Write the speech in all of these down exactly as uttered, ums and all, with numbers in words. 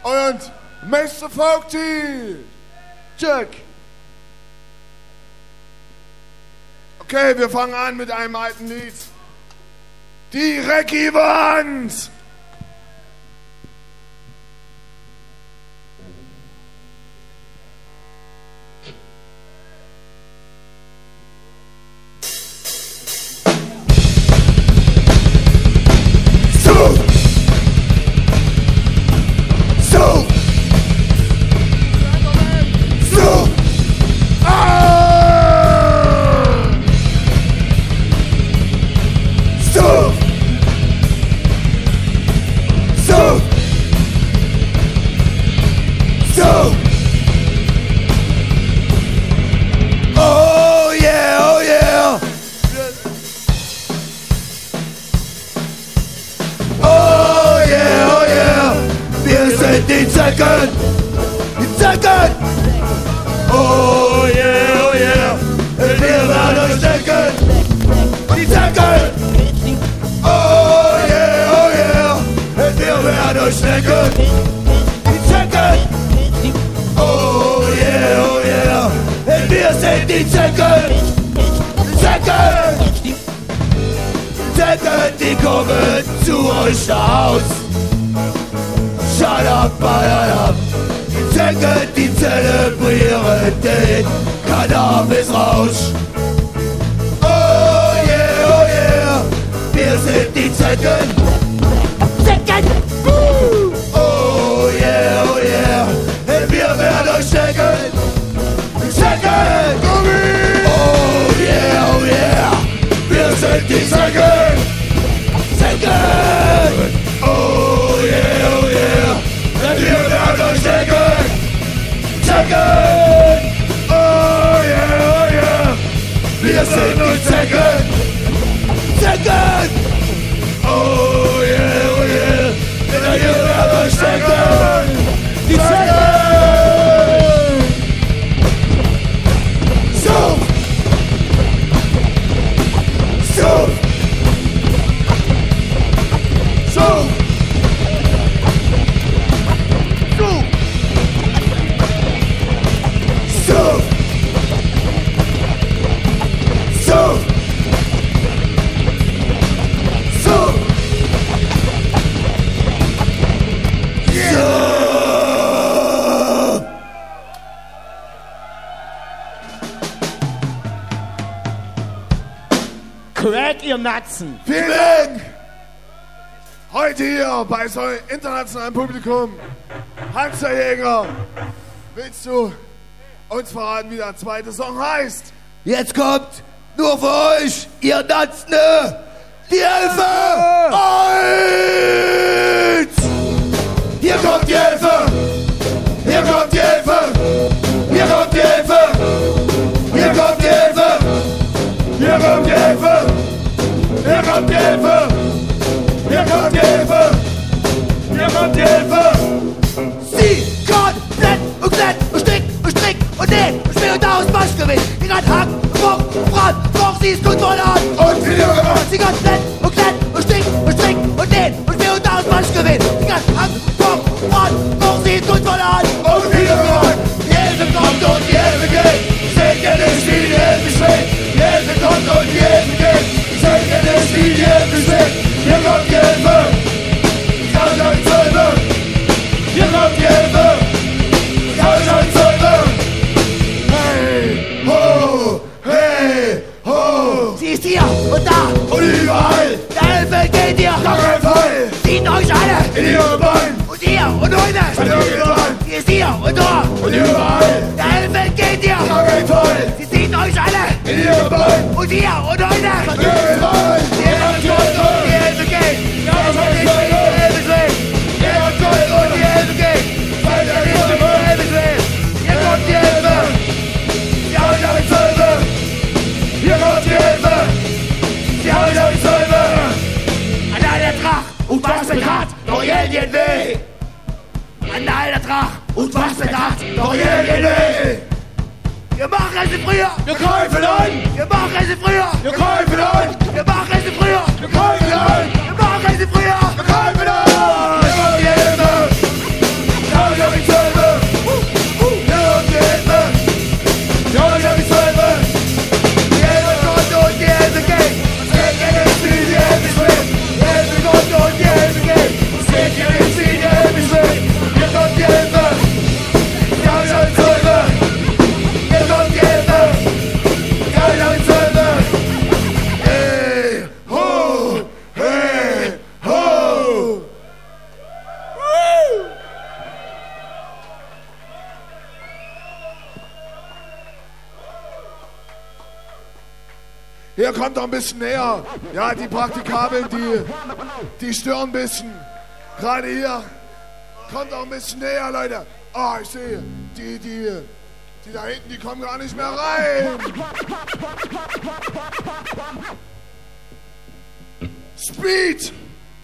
und Mister Vogti. Check. Okay, wir fangen an mit einem alten Lied. Die Recki-Wand. Die Zecken, die Zecken. Oh yeah, oh yeah, wir werden euch stecken. Die Zecken. Oh yeah, oh yeah, wir werden euch stecken. Die Zecken. Oh yeah, oh yeah, wir sind die Zecken. Zecken. Zecken, die kommen zu euch nach Haus. Shut up, up. Die Zecken, die zelebrieren den Cannabis-Rausch. Oh yeah, oh yeah, wir sind die Zecken. Zecken! Oh yeah, oh yeah, wir werden euch stecken. Zecken! Oh yeah, oh yeah, wir sind die Zecken. Zecken! Oh yeah, oh yeah, wir werden euch stecken. Zecken! Oh yeah, oh yeah, wir sind die Zecken. Zecken! Oh yeah, oh yeah, wir werden euch stecken. Die Zecken! So! So! So! Crack, ihr Natzen! Vielen Dank! Heute hier bei so einem internationalen Publikum. Hamsterjäger, willst du uns verraten, wie der zweite Song heißt? Jetzt kommt nur für euch, ihr Natzen, die Hilfe! Eins! Hier kommt die Hilfe! Hier kommt die Hilfe! Hier kommt die Hilfe! Hier kommt die Hilfe! Hier kommt die Hilfe! Hier kommt die Hilfe! Hier kommt die Hilfe! Hier kommt die Hilfe! Sie kann flat und glatt und strick und strick und näht und schwer und aus Waschgewicht. Die kann hacken, bock, brat, doch sie ist gut voll an. Und wieder gemacht! Sie kann flat und glatt und strick und strick und näht und schwer und aus Waschgewicht. Die kann hacken, bock, brat, doch sie ist gut voll an. Und wieder gemacht! Die Hilfe kommt und die Hilfe geht! Seht ihr nicht, wie die Hilfe schlägt? Die Hilfe kommt und die Hilfe geht! Seht ihr nicht, wie die Hilfe schlägt? Hier kommt die Hilfe! Kann ich euch Zäume! Hier kommt die Hilfe! Kann ich euch Zäume! Hey, ho, hey, ho! Sie ist hier und da und überall! Der Hilfe geht ihr! Gar kein Fall! Zieht euch alle! In ihre Beine! Und ihr und heute! Seid irgendwann! Sie ist hier und da und überall! Der Hilfe geht ihr! Gar kein Fall! Sie zieht euch alle! In ihre Beine! Und ihr und heute! Seid irgendwann! Die Hilfe geht! Ja, das ist nicht die Hilfe schlägt! Hier kommt die Hilfe und die Hilfe geht! Seid ihr nicht die Hilfe schlägt! Hier kommt die Hilfe! Sie haut euch Zäume! Hier kommt die Hilfe! Sie haut euch Zäume! An all der Tracht und was mit Hart, doch jeden weh! An all der Tracht und was mit Hart, doch jeden weh! Wir machen es wie früher! Wir greifen an! Wir machen es wie früher! Wir greifen an! Wir machen es wie früher! Wir greifen an! Wir machen es wie früher! Wir greifen an! Hier kommt die Hilfe! Hier kommt doch ein bisschen näher. Ja, die Praktikabeln, die, die stören ein bisschen. Gerade hier. Kommt doch ein bisschen näher, Leute. Ah, oh, ich sehe, die, die, die da hinten, die kommen gar nicht mehr rein. Speed!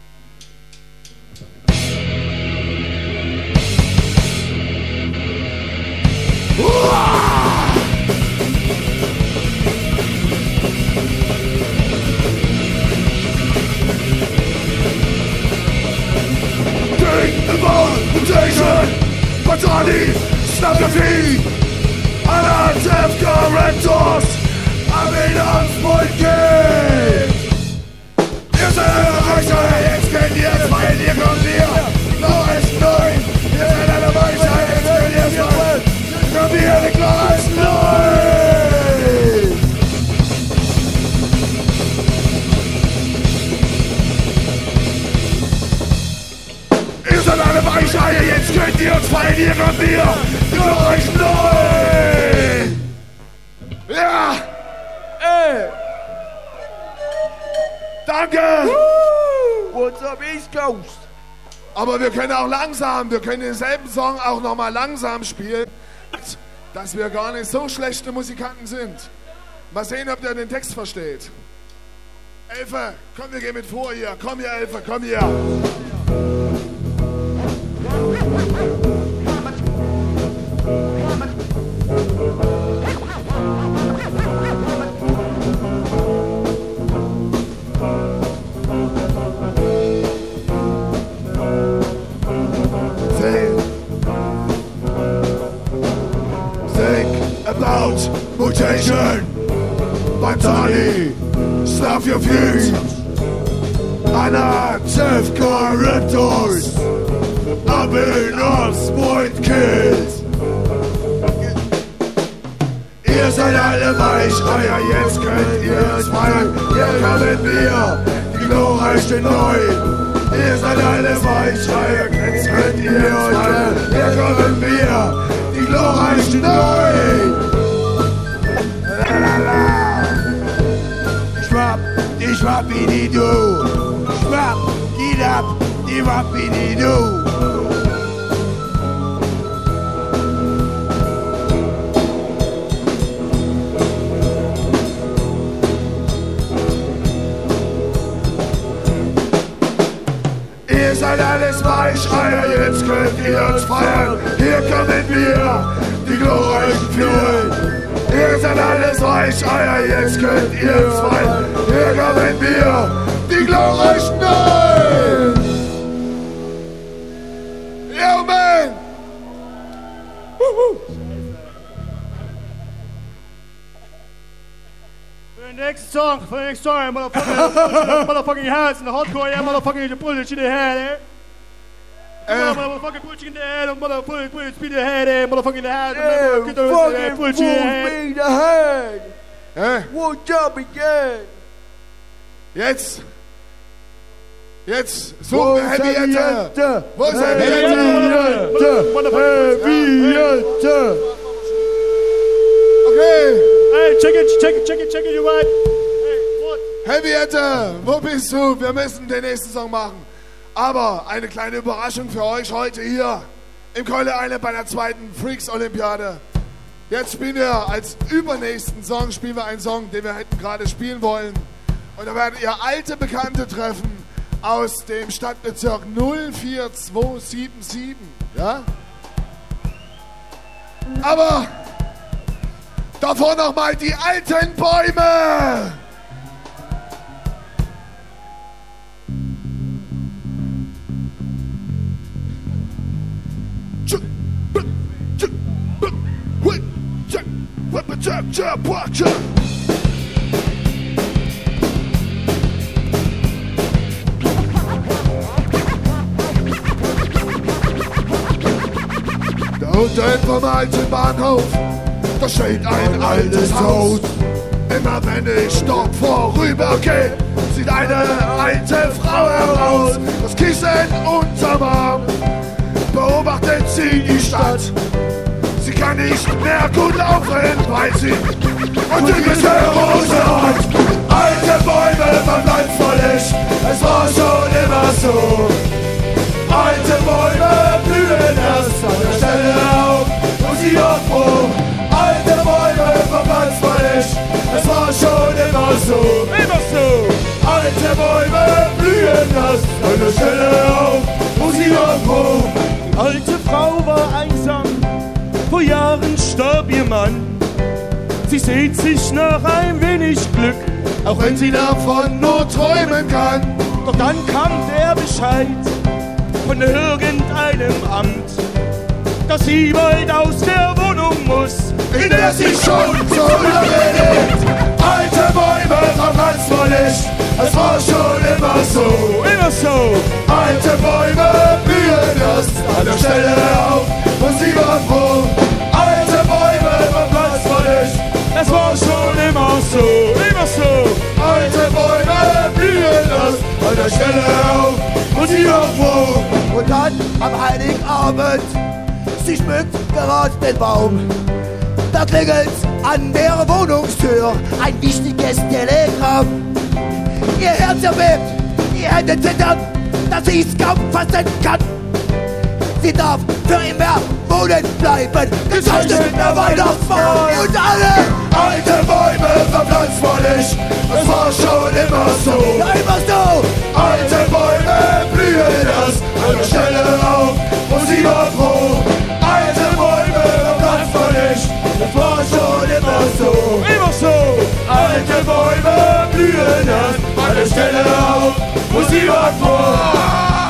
Batani, snap your feet, and I'll have correctors, I'm in on point game. Ihr seid alle Weichheit, jetzt könnt ihr es fallen, ihr kommt hier, glorreichen Neun. Ihr seid alle Weichheit, jetzt könnt ihr es fallen, kommt hier, die glorreichen Neun. Ihr seid alle Weichheit, jetzt könnt ihr uns fallen, hier kommt ihr, die glorreichen Neun. Ja! Ey! Danke! What's up, East Coast? Aber wir können auch langsam, wir können denselben Song auch nochmal langsam spielen, dass wir gar nicht so schlechte Musikanten sind. Mal sehen, ob der den Text versteht. Elfe, komm, wir gehen mit vor hier. Komm hier, Elfe, komm hier. About mutation, Batani, stuff your feet, unactive correctors, I've been on point kills. Ihr seid alle Weicheier, jetzt könnt ihr es feiern, hier kommen wir, die glorreichen Neuen. Ihr seid alle Weicheier, jetzt könnt ihr es feiern, hier kommen wir, die glorreichen Neuen. Schwapp, die Schwappidi-Du. Schwapp, die Lapp, die Wappidi-Du. Ihr seid alles Weicheier, jetzt könnt ihr uns feiern. Hier kommen wir, die glorreichen Vier. Ihr seid alles Weicheier, jetzt könnt ihr uns feiern. Hier kommen wir, die glorreichen Neun. Yo, man! Wuhu. For the next song, for the next song, motherfucking, motherfucking hats and the hardcore, yeah, motherfucking the bullshit in the head, eh? Uh, motherfucking bullshit in the head, motherfucking put speed in the head, eh? Motherfucking the head, yeah, get the fucking bullshit in the head. Me the head. Äh? What's up again? Jetzt! Jetzt! Suchen wir Heavy Ette! Wo ist Heavy Heavy Ette? Heavy Ette! Okay! Hey, check it, check it, check it, check it, you right? Hey, what? Heavy Ette, wo bist du? Wir müssen den nächsten Song machen. Aber eine kleine Überraschung für euch heute hier im Keule Island bei der zweiten Freaks Olympiade. Jetzt spielen wir als übernächsten Song spielen wir einen Song, den wir hätten gerade spielen wollen. Und da werdet ihr alte Bekannte treffen aus dem Stadtbezirk null vier zwei sieben sieben. Ja? Aber davor nochmal die alten Bäume! Da unten vom alten Bahnhof, da steht ein altes Haus. Immer wenn ich dort vorübergehe, sieht eine alte Frau heraus. Das Kissen unterm Arm, beobachtet sie die Stadt. Sie kann nicht mehr gut laufen, weil sie untypische Rose hat. Alte Bäume verbleiben voll Licht, es war schon immer so. Alte Bäume blühen erst an der Stelle auf, wo sie aufruhen. Alte Bäume verbleiben voll Licht, es war schon immer so. Immer so. Alte Bäume blühen erst an der Stelle auf, wo sie aufruhen. Alte Frau war einsam, vor Jahren starb ihr Mann. Sie sehnt sich nach ein wenig Glück, auch wenn sie davon nur träumen kann. Doch dann kam der Bescheid von irgendeinem Amt, dass sie bald aus der Wohnung muss, in der sie schon so lange lebt. Alte Bäume verbleiben voll Licht, es war schon immer so. Immer so. Alte Bäume blühen erst an der Stelle auf, wo sie war froh. Alte Bäume verbleiben voll Licht, es war schon immer so. Immer so. Alte Bäume blühen erst an der Stelle auf, wo sie war froh. Und dann am Heiligabend, sie schmückt gerade den Baum. Da klingelt's an der Wohnungstür, ein wichtiges Telegramm. Ihr Herz erbebt, die Hände zittern, dass sie's kaum fassen kann. Sie darf für immer wohnen bleiben, gezeichnet der Weihnachtsmann. Und alle alte Bäume verbleiben voll Licht, es war schon immer so. Ja, immer so. Alte Bäume blühen erst an der Stelle auf, wo sie war froh. Alte Bäume verbleiben voll Licht, es war schon immer so. Immer so. Alte Bäume blühen erst an der Stelle auf, wo sie war froh.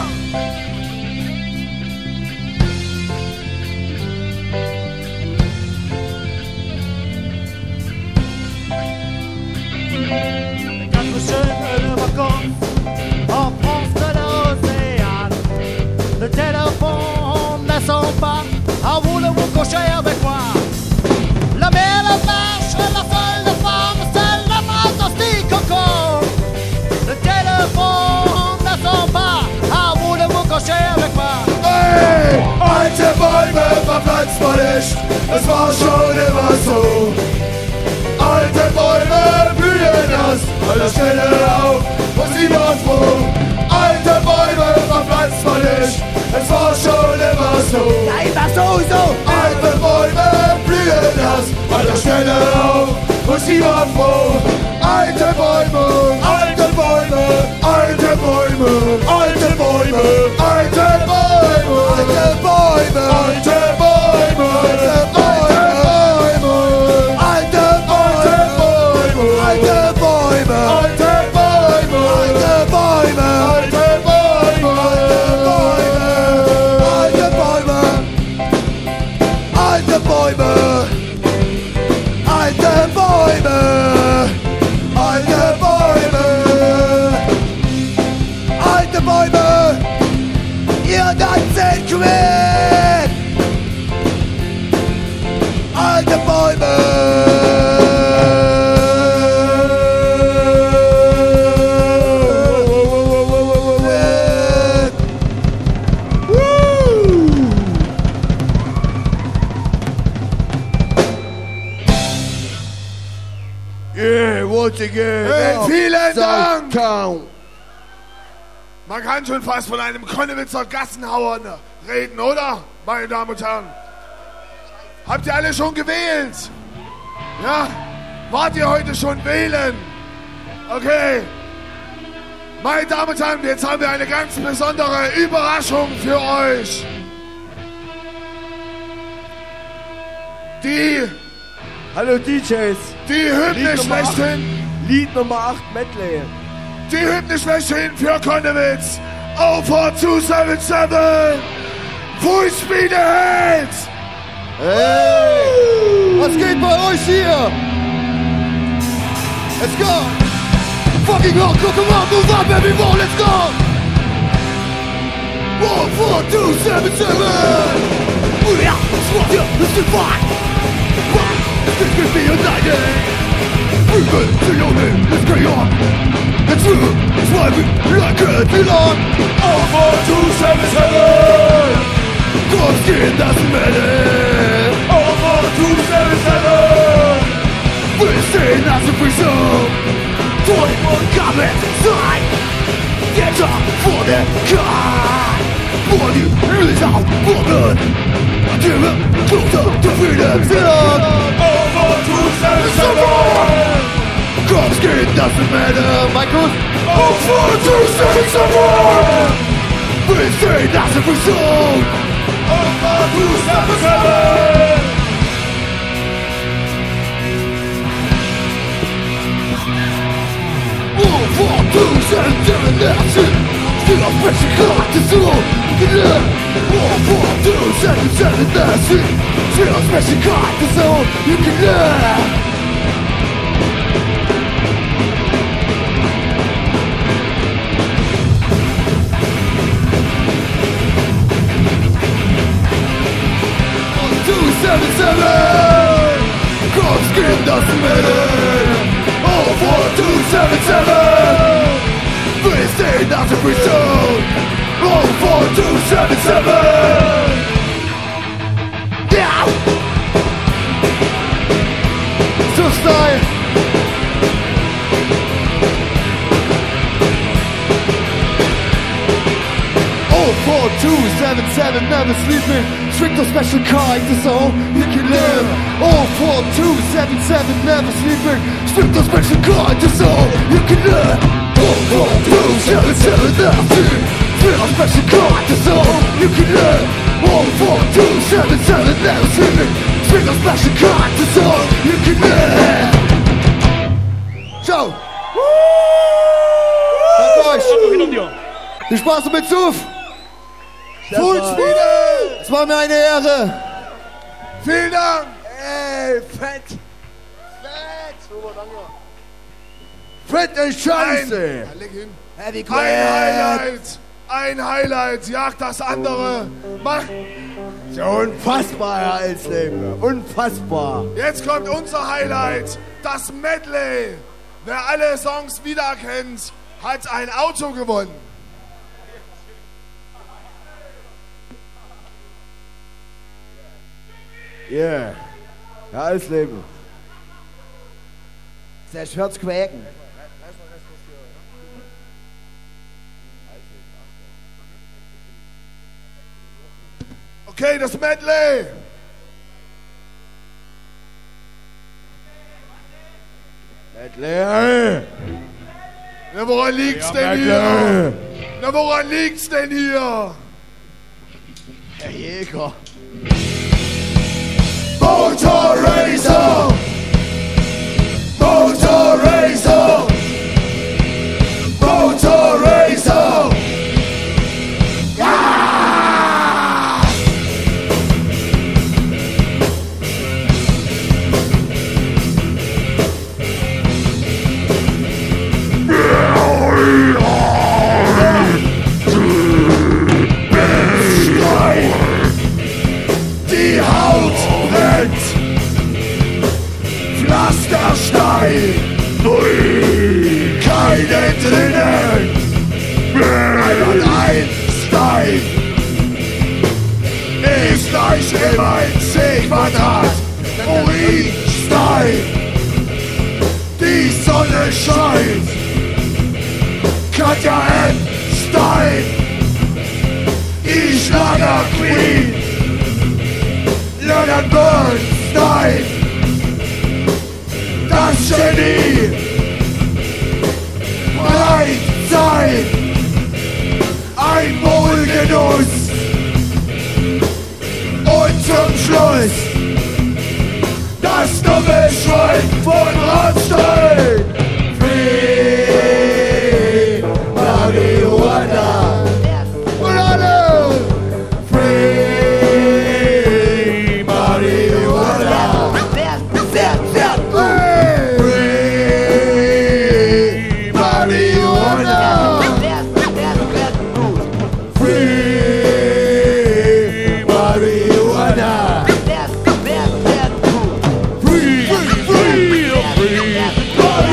En France de l'océan, le téléphone ne sonne pas. Ah, voulez-vous coucher avec moi? La belle marche, la folle femme, c'est le fantastique encore. Le téléphone ne sonne pas. Ah, voulez-vous coucher avec moi? Hey! Alte Bäume verbleiben voll Licht, es war schon immer so. Alte Bäume blühen erst an der Stelle auf, wo sie war froh. Alte Bäume verbleiben voll Licht, es war schon immer so. Ja, immer so, so. Alte Bäume blühen erst an der Stelle auf, wo sie war froh. Alte Bäume, alte Bäume, alte Bäume, alte Bäume, alte Bäume, Alte Bäume, alte Bäume, alte Bäume, alte Bäume, alte Bäume, alte Bäume, alte Bäume, alte Bäume, alte Bäume, alte Bäume, alte Bäume, alte Bäume, alte Bäume, ihr tanzen Queen, alte Bäume. Yeah, once again. Hey, vielen Dank. Man kann schon fast von einem Konnewitzer Gassenhauer reden, oder? Meine Damen und Herren. Habt ihr alle schon gewählt? Ja? Wart ihr heute schon wählen? Okay. Meine Damen und Herren, jetzt haben wir eine ganz besondere Überraschung für euch. Die... Hallo D Js. Die Hymne schlechthin. Lied Nummer acht Medley. Die Hymne schlechthin für Konnewitz. oh four two seven seven. Full Speed Ahead. Hey! Was geht bei euch hier? Let's go! Fucking rock, look around, move up everyone, let's go! oh four two seven seven. We are stronger, let's survive! This could be united. We will to your name, let's carry on. It's true, it's why we like it, belong. oh four two seven seven. God's skin doesn't matter. oh come inside. Get up for the car. For you is our woman. Give it closer to freedom. Over to seven seven. Cross skin doesn't matter, Michael. Over to seven seven. We say that's a result. Over to seven seven. One, four, two, seven, seven, that's it. Still a pressure clock to zero. One, four, two, seven, seven, that's it. Still a pressure clock to zero. You can learn. One, two, seven, seven. Cross skin doesn't matter. Oh, four, two, seven, seven. We stay that's a result. Oh, four, two, seven, seven. Yeah. So style. Oh, four, two, seven, seven, never sleeping. Trick the special kind is all you can live. Oh, four, two, seven, seven, never sleeping. Trick the special kind is all you can live. Oh, four, two, seven, seven, never sleeping. Trick the special kind is all you can live. Oh, four, two, seven, seven, never sleeping. Trick the special kind is all you can live. Ciao. Danke euch. Viel Spaß und mit Zuf. Full Speed! Es war mir eine Ehre. Vielen Dank! Ey, fett! Fett! Super, danke. Fette Scheiße! Ein, leg hin. Heavy Ein Quiet! Highlight! Ein Highlight! Jagt das andere! Mach! So unfassbar, Herr Alsleben. Unfassbar. Jetzt kommt unser Highlight! Das Medley! Wer alle Songs wiedererkennt, hat ein Auto gewonnen! Yeah. Herr Alsleben. Das hört's quäken. Okay, das Medley! Medley! Na, woran liegt's denn hier? Na, woran liegt's denn hier? Herr Jäger. Motor Racer! Motor Racer! Motor Racer! Ja! Die Haut brennt! Pflasterstein! Keine drinnen! einhunderteins Stein! Ist gleich immer ein C-Quadrat! Urinstein! Die Sonne scheint! Katja M. Stein! Die Schlager Queen! Leonard Bernstein! Das Genie! Breit sein! Ein Wohlgenuss! Und zum Schluss das dumme Schwein von Rammstein! Free Marihuana! Und alle! Free Marihuana! Free Marihuana! Free Marihuana! Free, free, free, free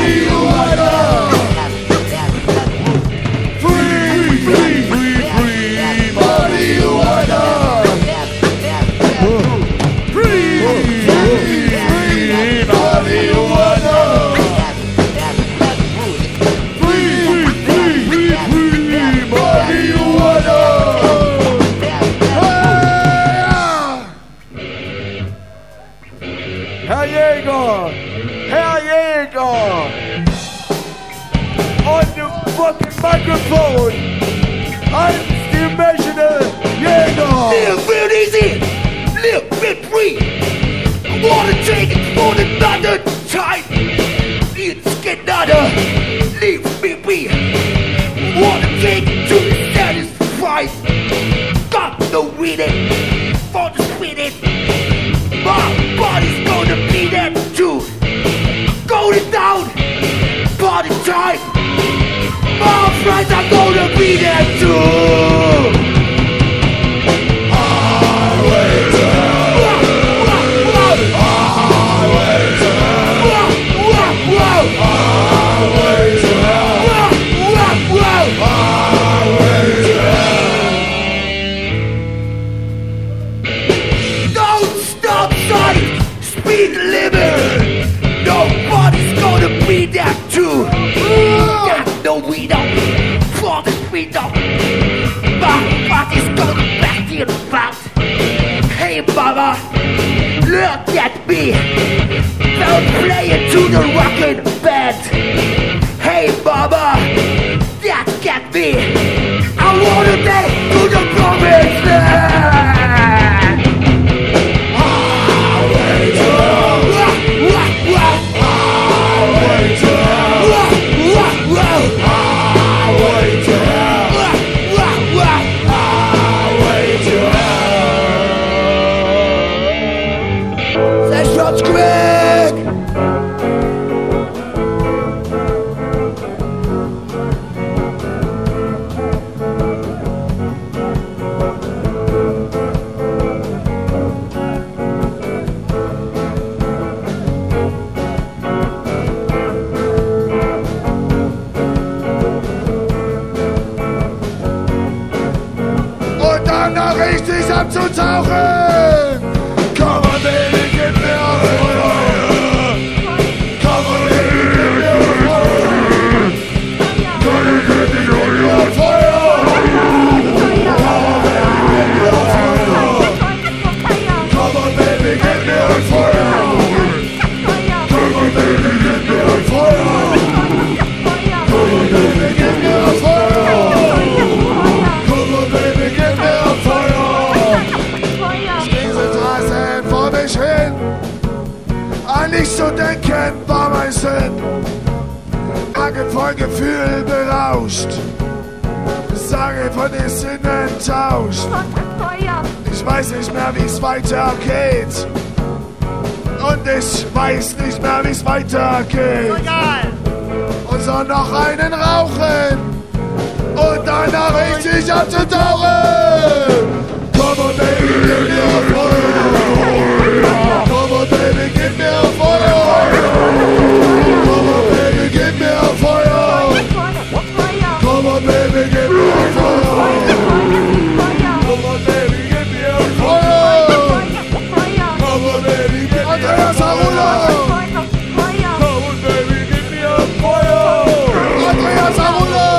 Jäger! Herr Jäger! On the fucking microphone! I'm the Dimensional Jäger! Live real easy! Live real free! I wanna take it for another time! It's another! Leave me be! Wanna take it to the satisfied! Got no reading for the spirit! My body's gonna be there too! Going down! Party time! My friends are gonna be there too! Highway to hell! Highway to hell! Highway to hell! Highway to hell! Don't stop sign! Speed limit! Nobody's gonna be there too! Got no window for the freedom! My body's gonna back in about! Hey mama, look at me! Don't play it to the rockin' band! Hey mama, that got me! I wanna take to the promised land! Highway to hell! Highway to hell! Highway to hell! Highway to hell! Say shots quick! Und dann noch richtig abzutauchen. Komm on, Baby, gib mir Feuer. Komm on, Baby, gib mir Feuer. Komm on, Baby, gib mir Feuer. Komm on, Baby, gib mir Feuer. Komm on, Baby, gib mir Feuer. Komm on, Baby, gib mir Feuer. Komm on, Baby, gib mir Feuer. Diese Straßen vor mich hin. An nichts zu denken war mein Sinn. Magen voll Gefühl berauscht. Sage von den Sinnen tauscht. Ich weiß nicht mehr, wie's weitergeht. Und ich weiß nicht mehr, wie's weitergeht. Und soll noch einen rauchen. Und danach richtig abzutauchen. Komm on, Baby, gib mir Feuer. Komm on, Baby, gib mir Feuer. Komm on, Baby, gib mir Feuer. Komm on, Baby, gib mir Feuer. Komm on, Baby, gib mir Feuer. Komm on, Baby, gib mir Feuer. Andreas Arula. Komm on, Baby, gib mir Feuer. Andreas Arula.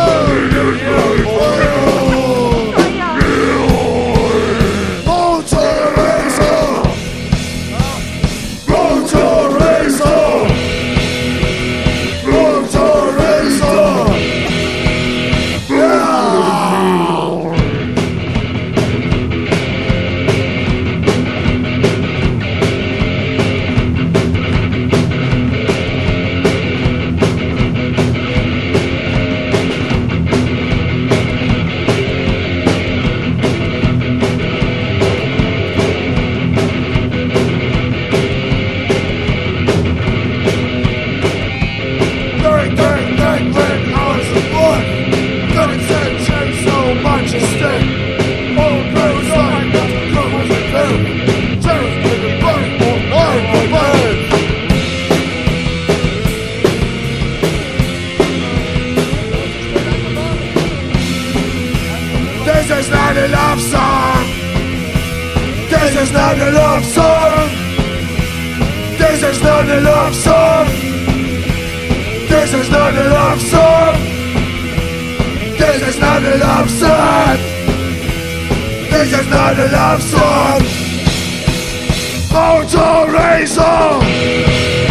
is not a love song. This is not a love song. This is not a love song. This is not a love song. This is not a love song. Motor Razor.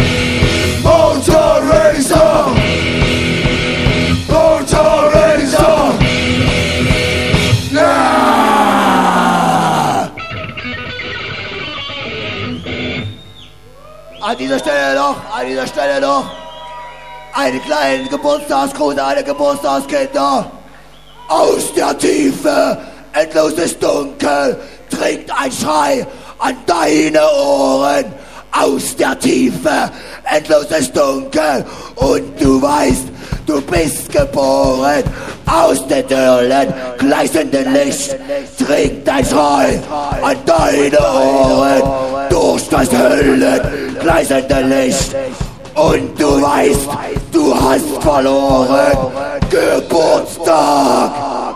An dieser Stelle noch, an dieser Stelle noch einen kleinen Geburtstagsgruß an alle Geburtstagskinder. Aus der Tiefe, endloses Dunkel, dringt ein Schrei an deine Ohren. Aus der Tiefe, endloses Dunkel, und du weißt, du bist geboren. Aus den Dirlen, gleißenden Licht, dringt ein Schrei an deine Ohren. Durch das Höllen, gleißende Licht, und du weißt, du hast verloren. Geburtstag!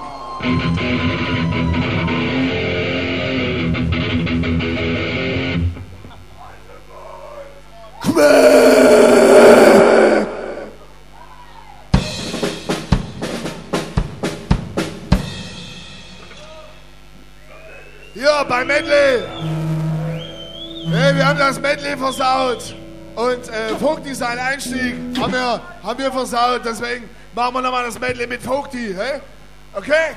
Ja, beim Medley. Hey, wir haben das Medley versaut. Und äh, Vogti, sein Einstieg, haben wir, haben wir versaut. Deswegen machen wir nochmal das Medley mit Vogti. Hey? Okay?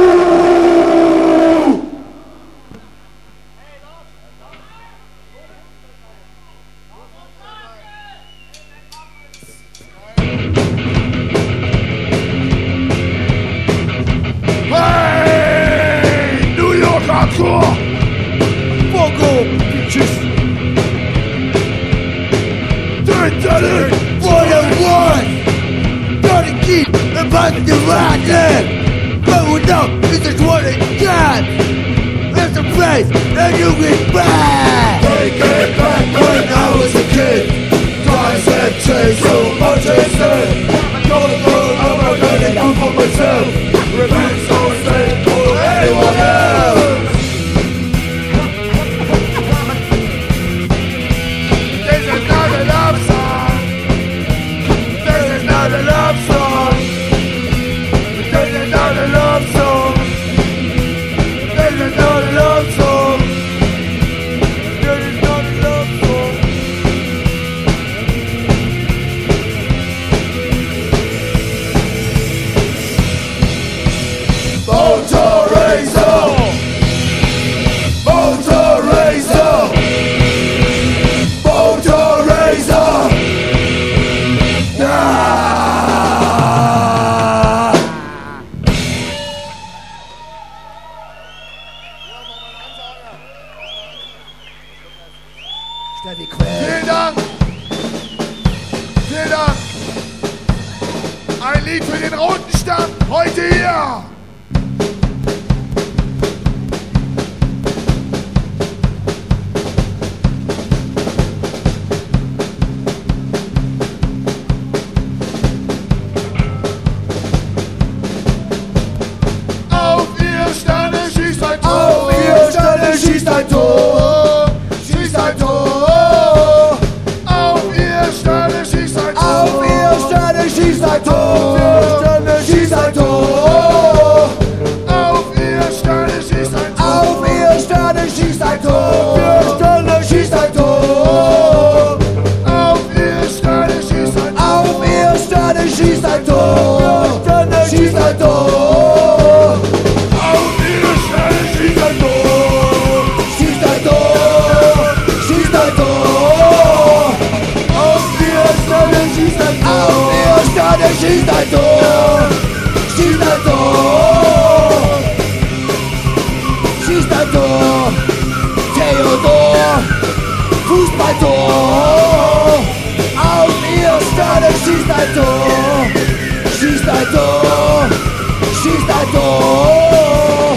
Hey, New York Hardcore! Bongo, Bitches! Dirty for the one! Dirty keep about the rotten! Going up is just what it got! There's a place that you get back! Take it back when I was a kid! Twice and chase so much and said! Don't go, I'm not gonna do for myself! Revenge so straight for anyone else! This is not a love song! This is not a love song! This is not a love song! This is not a love song! This is not a love song! Motor Razor! Motor Razor! Motor Razor! Ah! Steffi Quell. Vielen Dank. Vielen Dank. Ein Lied für den roten Stamm heute hier. Auf ihr Sterne schießt ein Tor. Auf ihr Sterne schießt ein Tor! Schießt ein Tor. Auf ihr Sterne schießt ein Tor. Auf ihr Sterne schießt ein Tor! Sterne schießt ein Tor! Auf ihr Sterne schießt ein Tor. Auf ihr Sterne schießt ein Tor! Sterne schießt ein Tor! Auf ihr Sterne schießt ein Tor. Auf ihr Sterne schießt ein Tor! Sterne schießt ein Tor! Auf ihr Sterne schießt ein Tor. Schießt ein Tor! Schießt ein Tor! Auf ihr Sterne schießt ein Tor. Auf ihr Sterne schießt ein Tor! Schießt ein Tor! Schießt ein Tor! Theodor! Fußballtor! Auf ihr Sterne schießt ein Tor! Schießt ein Tor! Schießt ein Tor!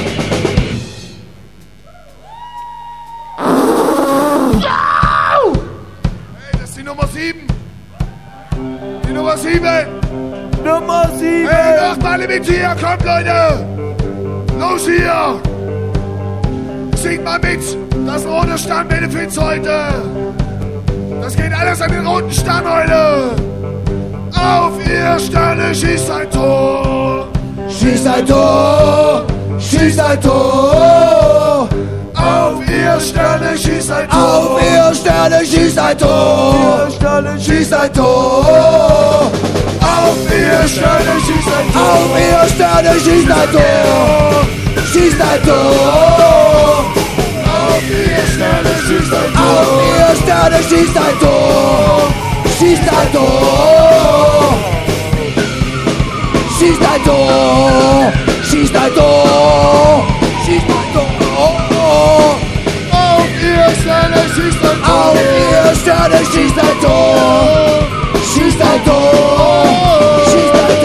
Hey, das ist die Nummer sieben. Die Nummer sieben. Nummer sieben! Hey, Nachbarn mit hier, kommt Leute. Los hier. Singt mal mit. Das rote Stamm-Benefits heute. Das geht alles an den roten Stamm heute. Auf ihr Sterne schießt ein Tor. Schießt ein Tor! Schießt ein Tor! Auf ihr Sterne schießt ein Tor. Auf ihr Sterne schießt ein Tor! Sterne schießt ein Tor! Auf ihr Sterne schießt ein Tor. Auf ihr Sterne schießt ein Tor! Schießt ein Tor! Auf ihr Sterne schießt ein Tor. Auf vier Sterne schießt ein Tor. Schießt ein Tor. Schießt ein Tor. Schießt ein Tor. Schießt ein Tor. Auf ihr Sterne schießt ein Tor. Auf vier Sterne schießt ein Tor. Schießt ein Tor. Schießt ein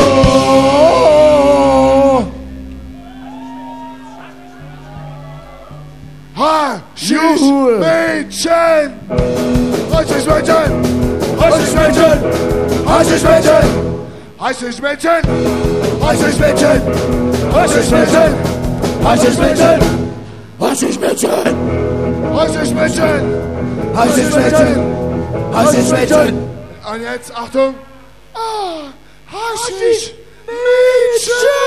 Tor. Ha! Schieß Mädchen! Heißes Mädchen! Heißes Mädchen! Heißes Mädchen! Heißes Mädchen! Heißes Mädchen! Heißes Mädchen! Heißes Mädchen! Heißes Mädchen. Heißes Mädchen! Heißes Mädchen. Heißes Mädchen. Und jetzt, Achtung! Ah! Heißes Mädchen!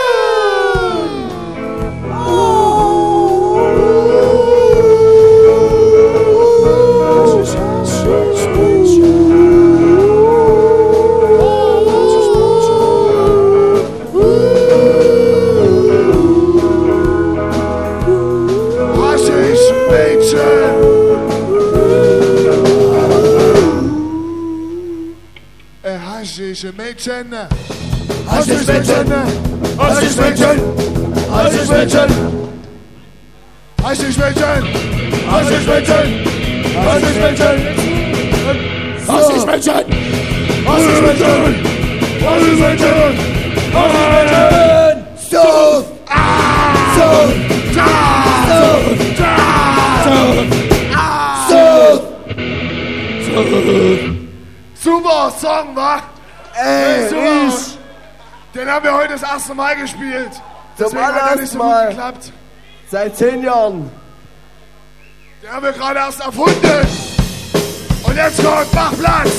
Hashische Mädchen! Haschisch Mädchen! Haschisch Mädchen! Haschisch Mädchen! Haschisch Mädchen! Haschisch Mädchen! Haschisch Mädchen! Haschisch Mädchen! Haschisch Mädchen! Haschisch Mädchen! So! So! So! Super Song, wa? Ey, Super. ich! Den haben wir heute das erste Mal gespielt. Zum Deswegen hat er nicht allerersten so gut Mal. geklappt. Seit zehn Jahren. Den haben wir gerade erst erfunden. Und jetzt kommt, mach Platz.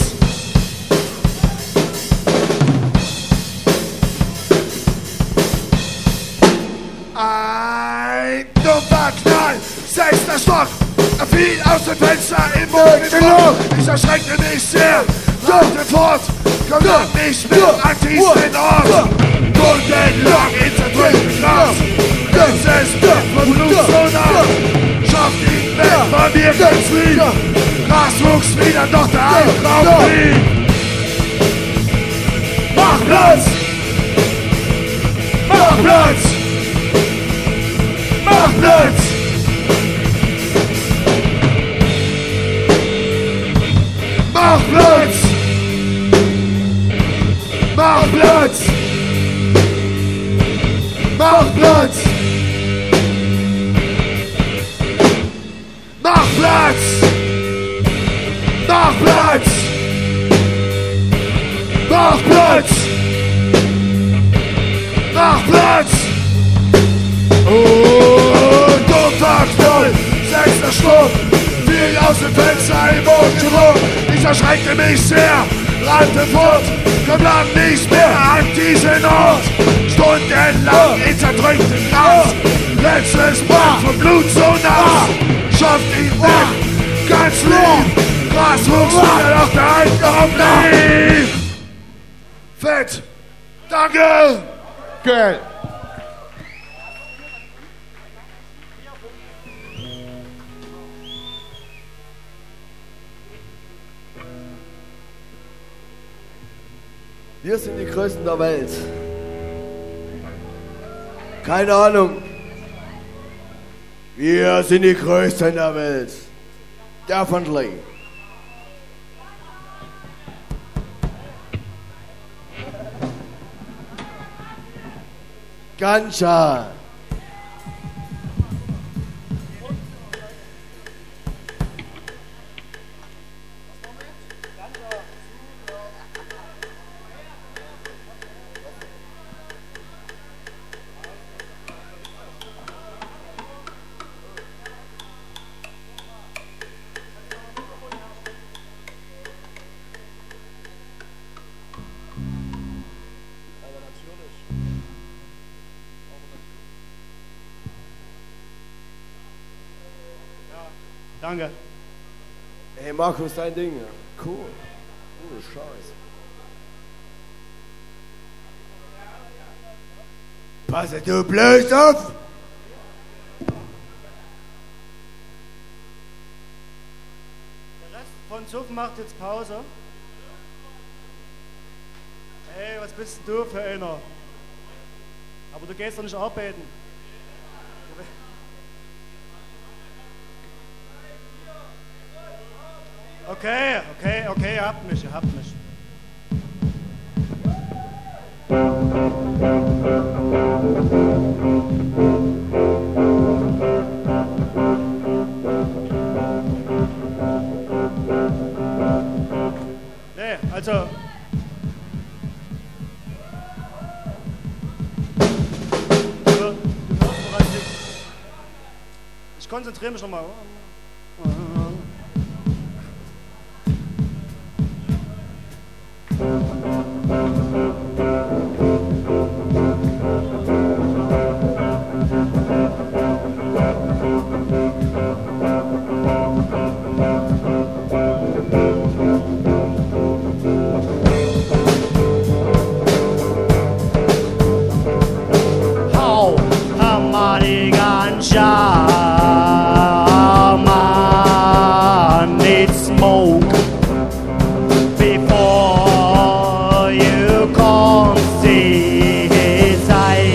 Ein dummer Knall, sechster Stock. Er fiel aus dem Fenster im Bodenloch. Ich erschreckte mich sehr, rannte fort, komm dann nicht mehr an diesen Ort. Stundenlang in zerdrücktem Gras, dieses Bild von Blut so nah. Schafft ihn weg von mir ganz lieb. Gras wuchs wieder, doch der Albtraum blieb. Mach Platz! Mach Platz! Mach Platz! Mach Platz! Mach Platz! Mach Platz! Mach Platz! Mach Platz! Mach Platz! Mach Platz! Oh, dummer Knoll, sechster Stock, fiel aus dem Fenster im Bodengeruch. Ich erschreckte mich sehr, rannte fort, komm lang nicht mehr an diesen Ort. Stundenlang in zerdrücktem Gras, letztes Mal vom Blut so nass. Schafft ihn weg, ganz lieb, Gras wuchs wieder, doch der Albtraum blieb. Fett, danke! Geil. Wir sind die Größten der Welt. Keine Ahnung. Wir sind die Größten der Welt. Definitely. Ganja. Danke. Hey Markus, dein Ding. Cool. Cool, Scheiße. Passe du bloß auf! Von Zuff macht jetzt Pause. Ey, was bist denn du für einer? Aber du gehst doch nicht arbeiten. Okay, okay, okay, ihr habt mich, ihr habt mich. Nee, also... Ich konzentriere mich nochmal. How Hamadi Ganja man needs smoke before you can see his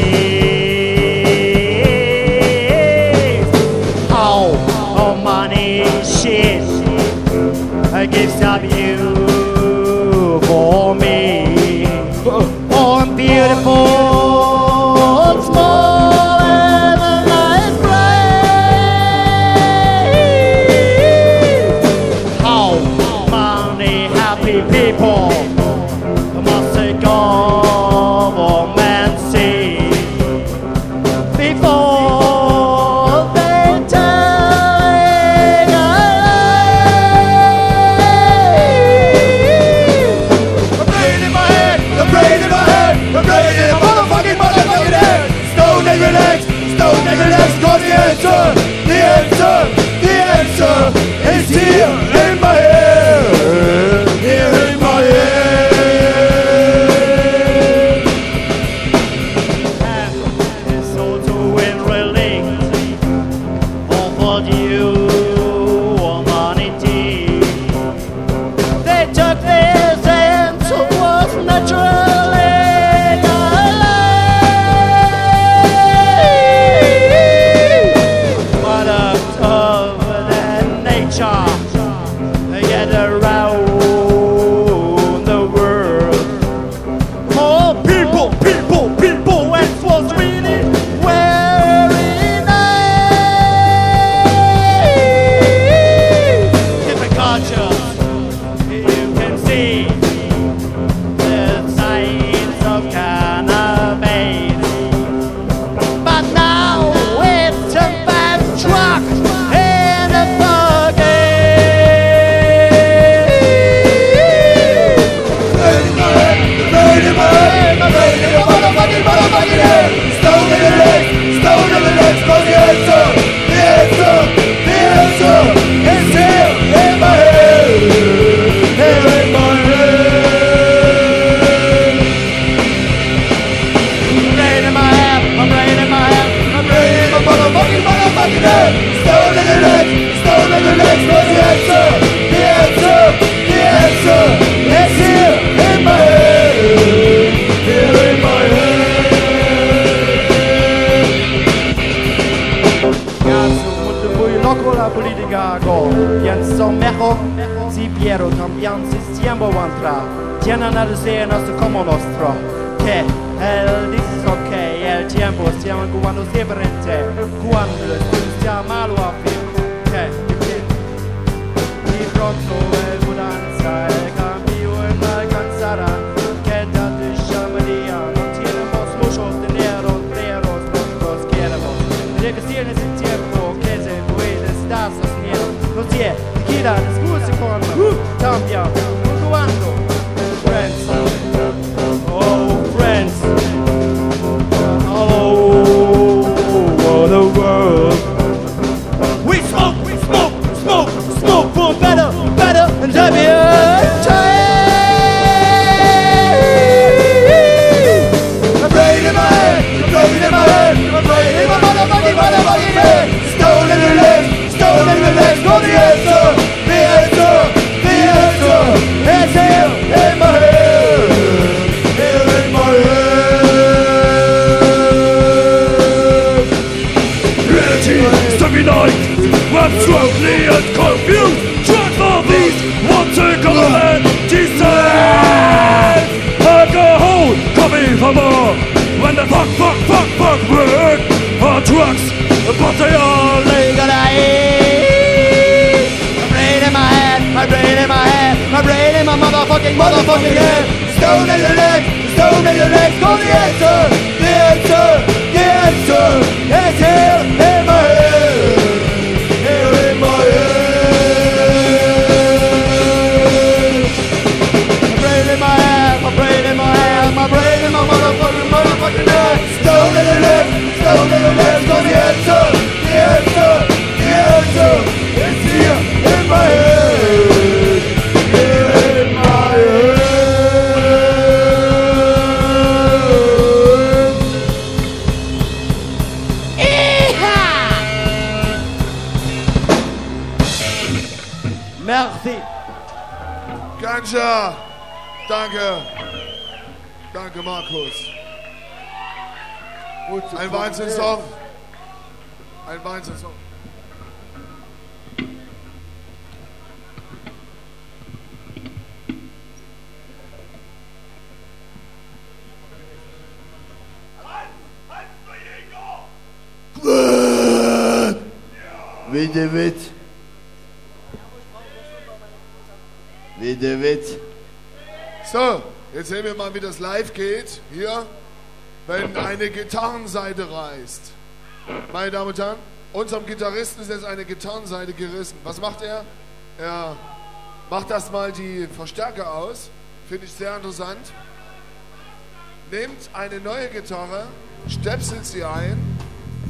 eyes. How money shit gives up you for me. Oh, I'm beautiful, small and a nice place. How many happy people must a government see before they take a life? A brain in my head, a brain in my head, a brain in my motherfucking motherfucking head. Stone and relax, stone and relax, cause the answer, the answer, the answer is here in my head, here in my head. And it's also in relief of what you humanity. They took this and so was naturally alive. Product of that nature, get around the world. Oh, people, people, people, it was really very nice. Different cultures, you can see the signs of cannabis. But now it's a bad truck in a buggy. Brain in my head, brain in my head, my brain in my motherfucking motherfucking head. Stone in the legs, stone in the legs, cause the answer, the answer, the answer is here in my head, here in my head. Brain in my head, my brain in my head, my brain Brain in my motherfucking motherfucking head. Stone in the legs, stone in the legs, cause the answer, the answer, the answer is here in my head, here in my head. Cazzo, molto buio, loco la politica go. Pienso mejor, si piero cambian sistema vantra. Tienen a decir nuestro como nuestro. Que el dices ok, el tiempo stiamo cubando differente. Quando stiamo malo a fin. Que, que, di pronto el mudanza, el cambio en la cansada. Que da de llamaría, no tenemos muchos dinero, pero nosotros queremos. De que tienes el tiempo que se puede estar sosteniendo. No tiene, gira, discurso con cambia. Cuando, friends, oh friends, all over the world. We smoke, we smoke, smoke, smoke for better, better and happier times. My brain in my head, my brain in my head, my brain in my motherfucking motherfucking head. Stone in the legs, stone in the legs, cause the answer, the answer, the Strongly and confused, transform these, one take on the land, descend. Alcohol, coming for more. When the fuck, fuck, fuck, fuck work on drugs, but they all legalize. My brain in my head, my brain in my head, my brain in my motherfucking, motherfucking head. Stone in your leg, stone in your leg, go the answer, the answer, the answer is here in my head, here in my head. My brain in my head, my brain in my head, my brain in my motherfucking, motherfucking head. Stone in your leg, stone in your leg, go the answer, the answer, the answer is here in my head, here in my head. Merci. Ganja. Danke. Danke, Markus. Ein Wahnsinnssong. Ein Wahnsinnssong. Wie der Witz. Wie der Witz. So, jetzt sehen wir mal, wie das live geht. Hier, wenn eine Gitarrenseite reißt. Meine Damen und Herren, unserem Gitarristen ist jetzt eine Gitarrenseite gerissen. Was macht er? Er macht erstmal die Verstärker aus. Finde ich sehr interessant. Nimmt eine neue Gitarre, stöpselt sie ein.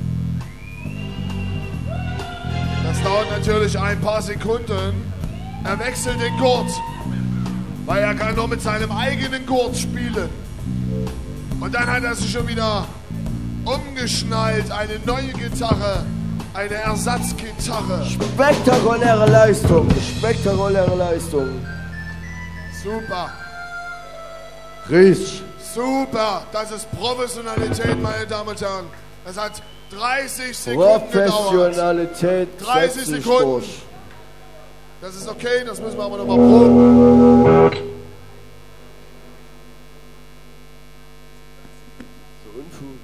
Das dauert natürlich ein paar Sekunden. Er wechselt den Gurt, weil er kann nur mit seinem eigenen Gurt spielen. Und dann hat er sich schon wieder umgeschnallt, eine neue Gitarre, eine Ersatzgitarre. Spektakuläre Leistung, spektakuläre Leistung. Super. Richtig. Super, das ist Professionalität, meine Damen und Herren. Das hat dreißig Sekunden gedauert. Professionalität dreißig setzt sich Sekunden. durch. Das ist okay, das müssen wir aber nochmal proben. So Unfug.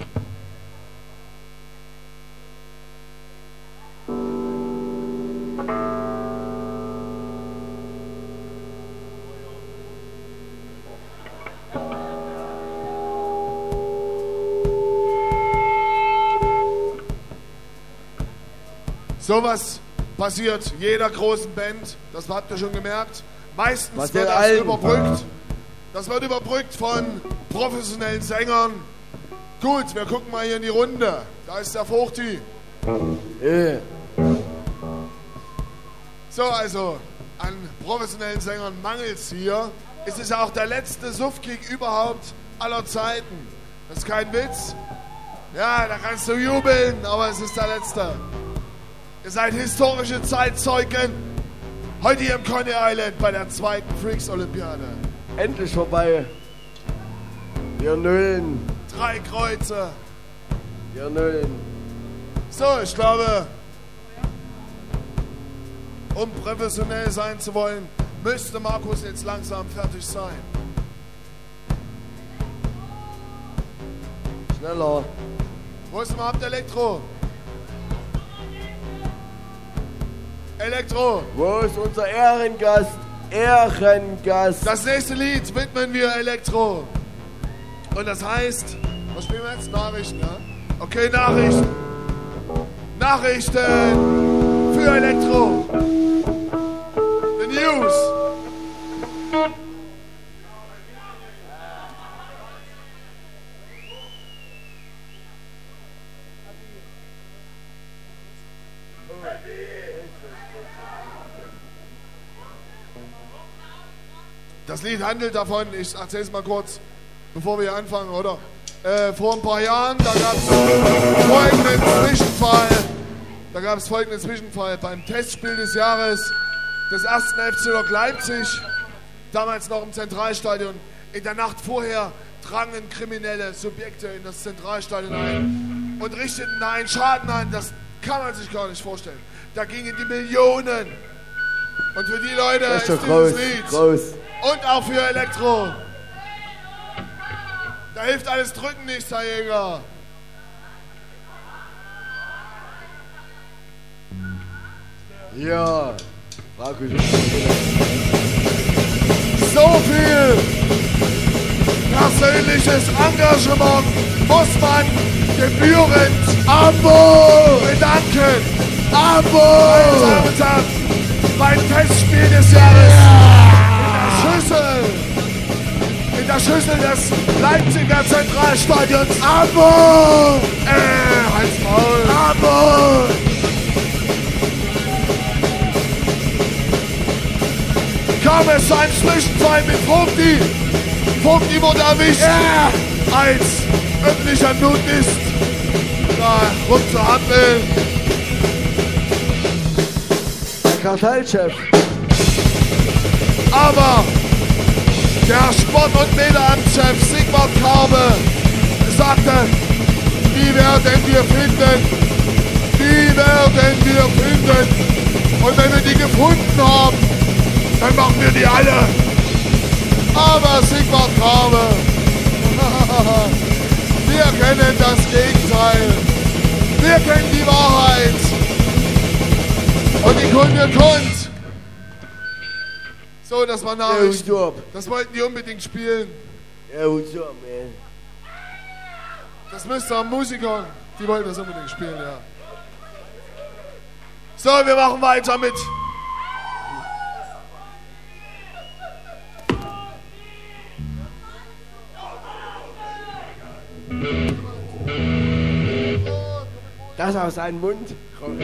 Sowas passiert jeder großen Band, das habt ihr schon gemerkt. Meistens Was wird der das Alben? überbrückt. Das wird überbrückt von professionellen Sängern. Gut, wir gucken mal hier in die Runde. Da ist der Fruchti. Äh. So, also, an professionellen Sängern mangelt es hier. Es ist auch der letzte Suffkick überhaupt aller Zeiten. Das ist kein Witz. Ja, da kannst du jubeln, aber es ist der letzte. Ihr seid historische Zeitzeugen. Heute hier im Coney Island bei der zweiten Freaks-Olympiade. Endlich vorbei. Wir nullen. Drei Kreuze. Wir nullen. So, ich glaube, um professionell sein zu wollen, müsste Markus jetzt langsam fertig sein. Schneller. Wo ist überhaupt Elektro? Elektro. Wo ist unser Ehrengast? Ehrengast. Das nächste Lied widmen wir Elektro. Und das heißt, was spielen wir jetzt? Nachrichten, ja? Okay, Nachrichten. Nachrichten für Elektro. The News. Das Lied handelt davon, ich erzähle es mal kurz, bevor wir hier anfangen, oder? Äh, vor ein paar Jahren, da gab es folgenden Zwischenfall. Da gab es folgenden Zwischenfall beim Testspiel des Jahres des ersten F C Lok Leipzig, damals noch im Zentralstadion. In der Nacht vorher drangen kriminelle Subjekte in das Zentralstadion ein und richteten da einen Schaden an, das kann man sich gar nicht vorstellen. da gingen die Millionen. Und für die Leute Das ist, ist ist doch dieses groß, Lied. groß. Und auch für Elektro. Da hilft alles Drücken nichts, Herr Jäger. Ja. So viel persönliches Engagement muss man gebührend Abo bedanken. Abo! Meine Damen und Herren, mein Festspiel des Jahres in der Schüssel. In der Schüssel des Leipziger Zentralstadions. Abo! Äh, halt's Maul. Abo! Kam es zu einem Zwischenfall mit Vogti. Vogti wurde erwischt, yeah. als öffentlicher Notdienst da rum zur Handel. Kartellchef. Aber der Sport- und Bäderamtschef Sigmar Karbe sagte, die werden wir finden, die werden wir finden. Und wenn wir die gefunden haben, dann machen wir die alle. Aber Sigmar Karbe, wir kennen das Gegenteil. Wir kennen die Wahrheit. Und die Kunde kommt. So, das war Nachricht. Das wollten die unbedingt spielen. Ja, what's up, man? Das müsste am Musiker. Die wollten das unbedingt spielen, ja. So, wir machen weiter mit. Das aus seinem Mund raus.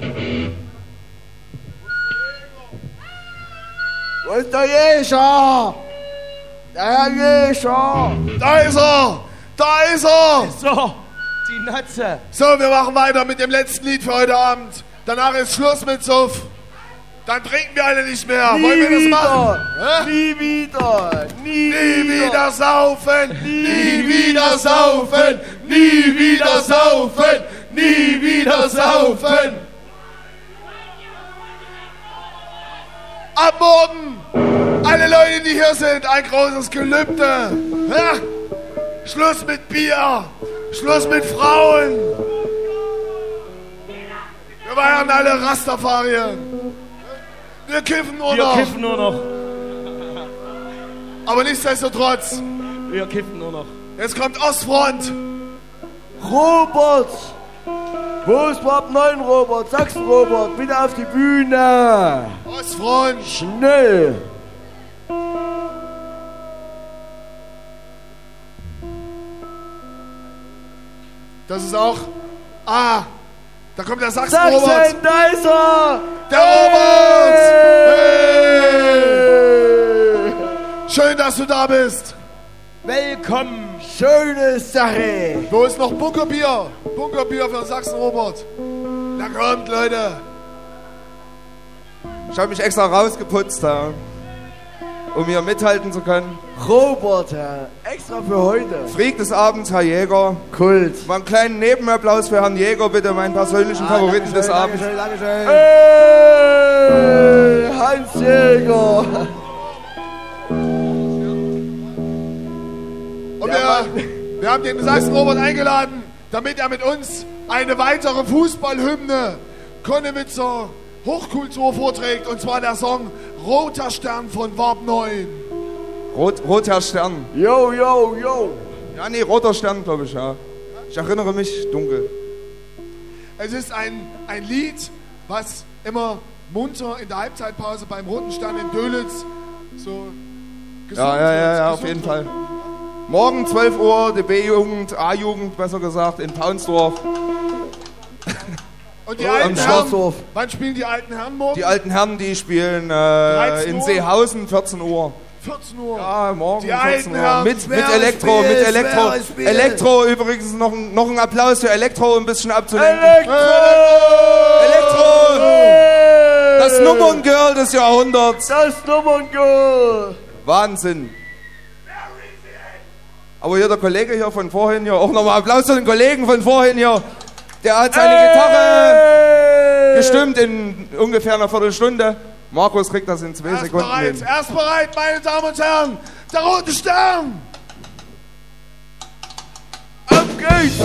Wo ist der Jäger? Der Herr Jäger! Da ist er! Da ist er! So, die Natze. So, wir machen weiter mit dem letzten Lied für heute Abend. Danach ist Schluss mit Suff. Dann trinken wir alle nicht mehr. Nie Wollen wir das wieder. machen? Hä? Nie wieder! Nie, Nie wieder. wieder saufen! Nie wieder saufen! Nie wieder saufen! Nie wieder saufen! Ab morgen, alle Leute, die hier sind, ein großes Gelübde. Ja? Schluss mit Bier, Schluss mit Frauen. Wir waren alle Rastafarien. Wir kiffen nur Wir noch. kiffen nur noch. Aber nichtsdestotrotz, Wir kiffen nur noch. jetzt kommt Ostfront. Robert! Wo ist Bob neun, Robert? Sachsen, Robert, bitte auf die Bühne! Ostfront. Schnell! Das ist auch... Ah, da kommt der Sachsen-Robert. Sachsen, da ist er! Der Robert! Hey! Schön, dass du da bist. Willkommen! Schöne Sache! Wo ist noch Bunkerbier? Bunkerbier für Sachsen-Robert. Na kommt, Leute. Ich habe mich extra rausgeputzt, ja, um hier mithalten zu können. Robert, Herr, extra für heute. Freak des Abends, Herr Jäger. Kult. Mal einen kleinen Nebenapplaus für Herrn Jäger, bitte, meinen persönlichen Ah, Favoriten des Abends. Dankeschön, Dankeschön. Hey, Hans Jäger. Und wir, wir haben den Sachsen-Robert eingeladen, damit er mit uns eine weitere Fußballhymne Konnewitzer Hochkultur vorträgt. Und zwar der Song Roter Stern von Warp neun. Rot, roter Stern. Yo, yo, yo. Ja, nee, roter Stern, glaube ich, ja. Ich erinnere mich, dunkel. Es ist ein, ein Lied, was immer munter in der Halbzeitpause beim Roten Stern in Dölitz so gesungen Ja, ja, ja, wird, ja, auf gesungen jeden Fall. Morgen zwölf Uhr, die B-Jugend, A-Jugend, besser gesagt, in Paunsdorf. Und die Oh, alten am Herren, Schlosshof. wann spielen die alten Herren morgen? Die alten Herren, die spielen äh, dreizehn in Uhr? Seehausen, vierzehn Uhr. vierzehn Uhr. Ja, morgen Die vierzehn alten Uhr. Herren, Mit, mit schweres Elektro, Spiel, mit Elektro. schweres Spiel. Elektro übrigens noch, ein- noch ein Applaus für Elektro, um ein bisschen abzulenken. Elektro! Elektro! Das Nummerngirl des Jahrhunderts. Das Nummerngirl! Wahnsinn. Aber hier der Kollege hier von vorhin hier, auch nochmal Applaus für den Kollegen von vorhin hier. Der hat seine Gitarre, bestimmt in ungefähr einer Viertelstunde. Markus kriegt das in zwei Erst Sekunden bereit, hin. erst bereit, meine Damen und Herren. Der rote Stern. Auf geht's.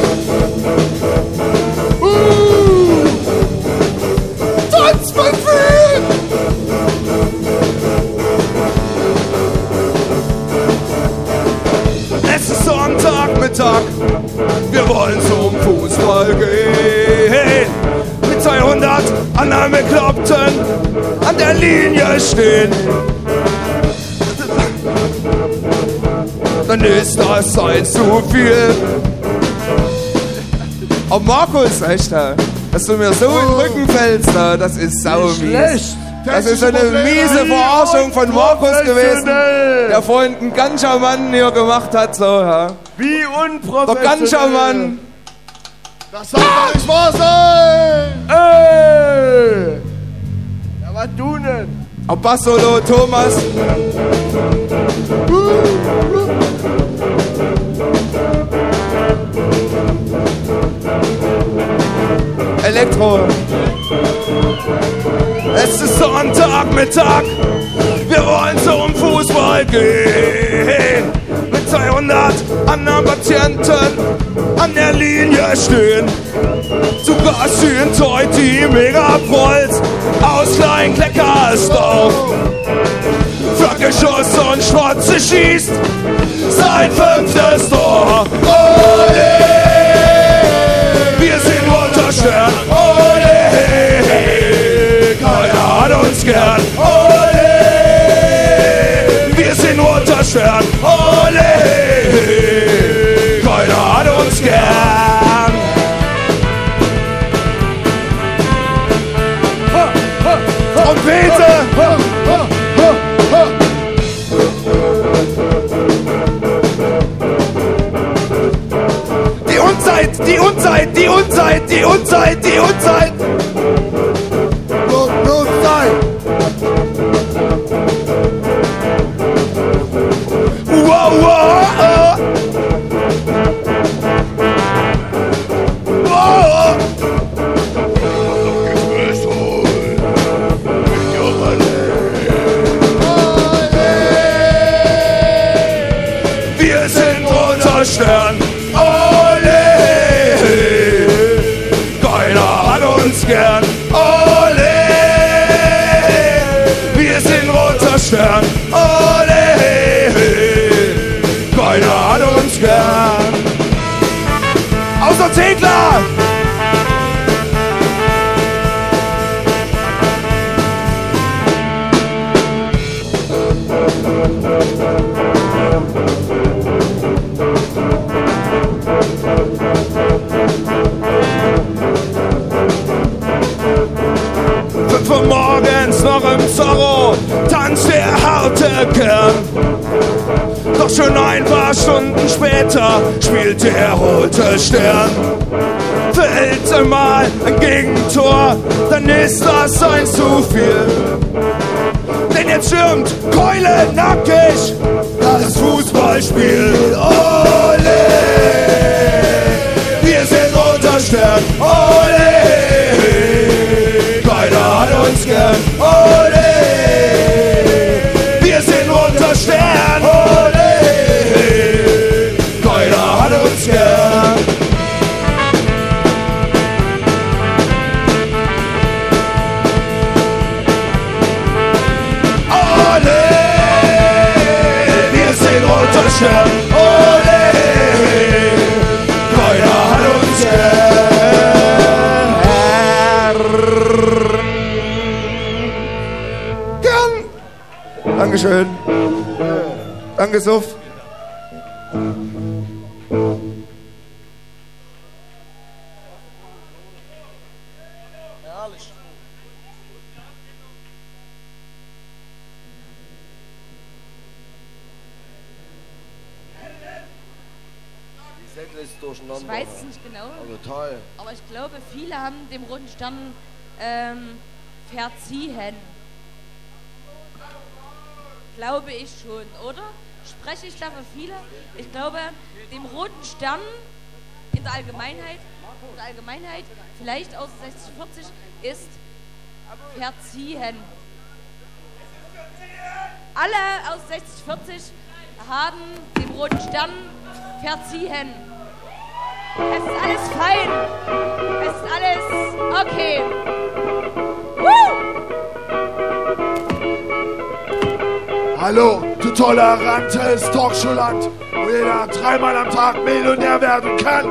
Uh. Tanz von Frieden. Es ist Sonntagmittag, wir wollen zum Fußball gehen. Mit zweihundert anderen Bekloppten an der Linie stehen. Dann ist das halt zu viel. Oh Markus, echt, dass du mir so in den Rücken fällst, das ist sau mies. Das ist so eine miese Verarschung von Markus gewesen, der vorhin einen Ganschermann hier gemacht hat, so, ja. Wie unprofessionell. Der Ganschermann. Das soll doch nicht wahr sein. Ey! Ja, was du denn? Auf Bassolo, Thomas. Elektro. Es ist Sonntagmittag, wir wollen zum Fußball gehen. Mit zweihundert anderen Patienten an der Linie stehen. Zu Gast sind heute die Megapols aus Klein-Kleckersdorf. Für Geschoss und Schwarze schießt sein fünftes Tor. Ole! Wir sind roter Stern. Ole! Keiner hat uns gern. Ole! Wir sind roter Stern. Ole! Keiner hat uns gern. Trompete! Die Unzeit, die Unzeit, die Unzeit, die Unzeit, die Unzeit. Wow, wow, oh. Wow. Wir sind roter Stern. Ole! Keiner hat uns gern. Ole! Wir sind roter Stern. Ole! Keiner hat uns gern. Außer Tegler! Fünf Uhr morgens noch im Zorro tanzt der harte Kern. Doch schon ein paar Stunden später spielt der rote Stern. Fällt einmal ein Gegentor, dann ist das eins zu viel. Denn jetzt stürmt Keule nackig das Fußballspiel. Ole! Wir sind roter Stern. Ole! Keiner hat uns gern. Ole! Wir sind roter Stern. Ole! Keiner hat uns gern. Ole! Wir sind roter Stern. Ole! Keiner hat uns gern. Gern. Dankeschön. Danke, Suff. Ich weiß es nicht genau, Aber toll. aber ich glaube, viele haben dem roten Stern ähm, verziehen. Glaube ich schon, oder? Spreche ich da für viele? Ich glaube, dem roten Stern in der Allgemeinheit, in der Allgemeinheit, vielleicht aus sechzig vierzig, ist verziehen. Alle aus sechzig vierzig haben den roten Stern verziehen. Es ist alles fein. Es ist alles okay. Woo! Hallo, du tolerantes Talkshow-Land, wo jeder dreimal am Tag Millionär werden kann.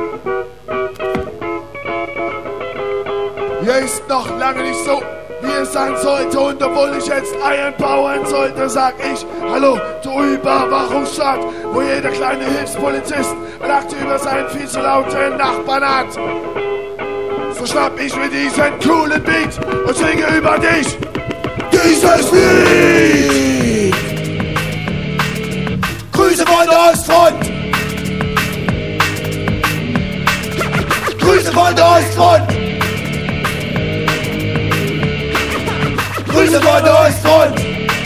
Hier ist noch lange nicht so, wie es sein sollte. Und obwohl ich jetzt Eiern bauen sollte, sag ich hallo, du Überwachungsstaat, wo jeder kleine Hilfspolizist lacht über seinen viel zu lauten Nachbarn hat. So schnapp ich mir diesen coolen Beat und singe über dich dieses Lied. Grüße von der Ostfront! Grüße von der Ostfront! Grüße von der Ostfront!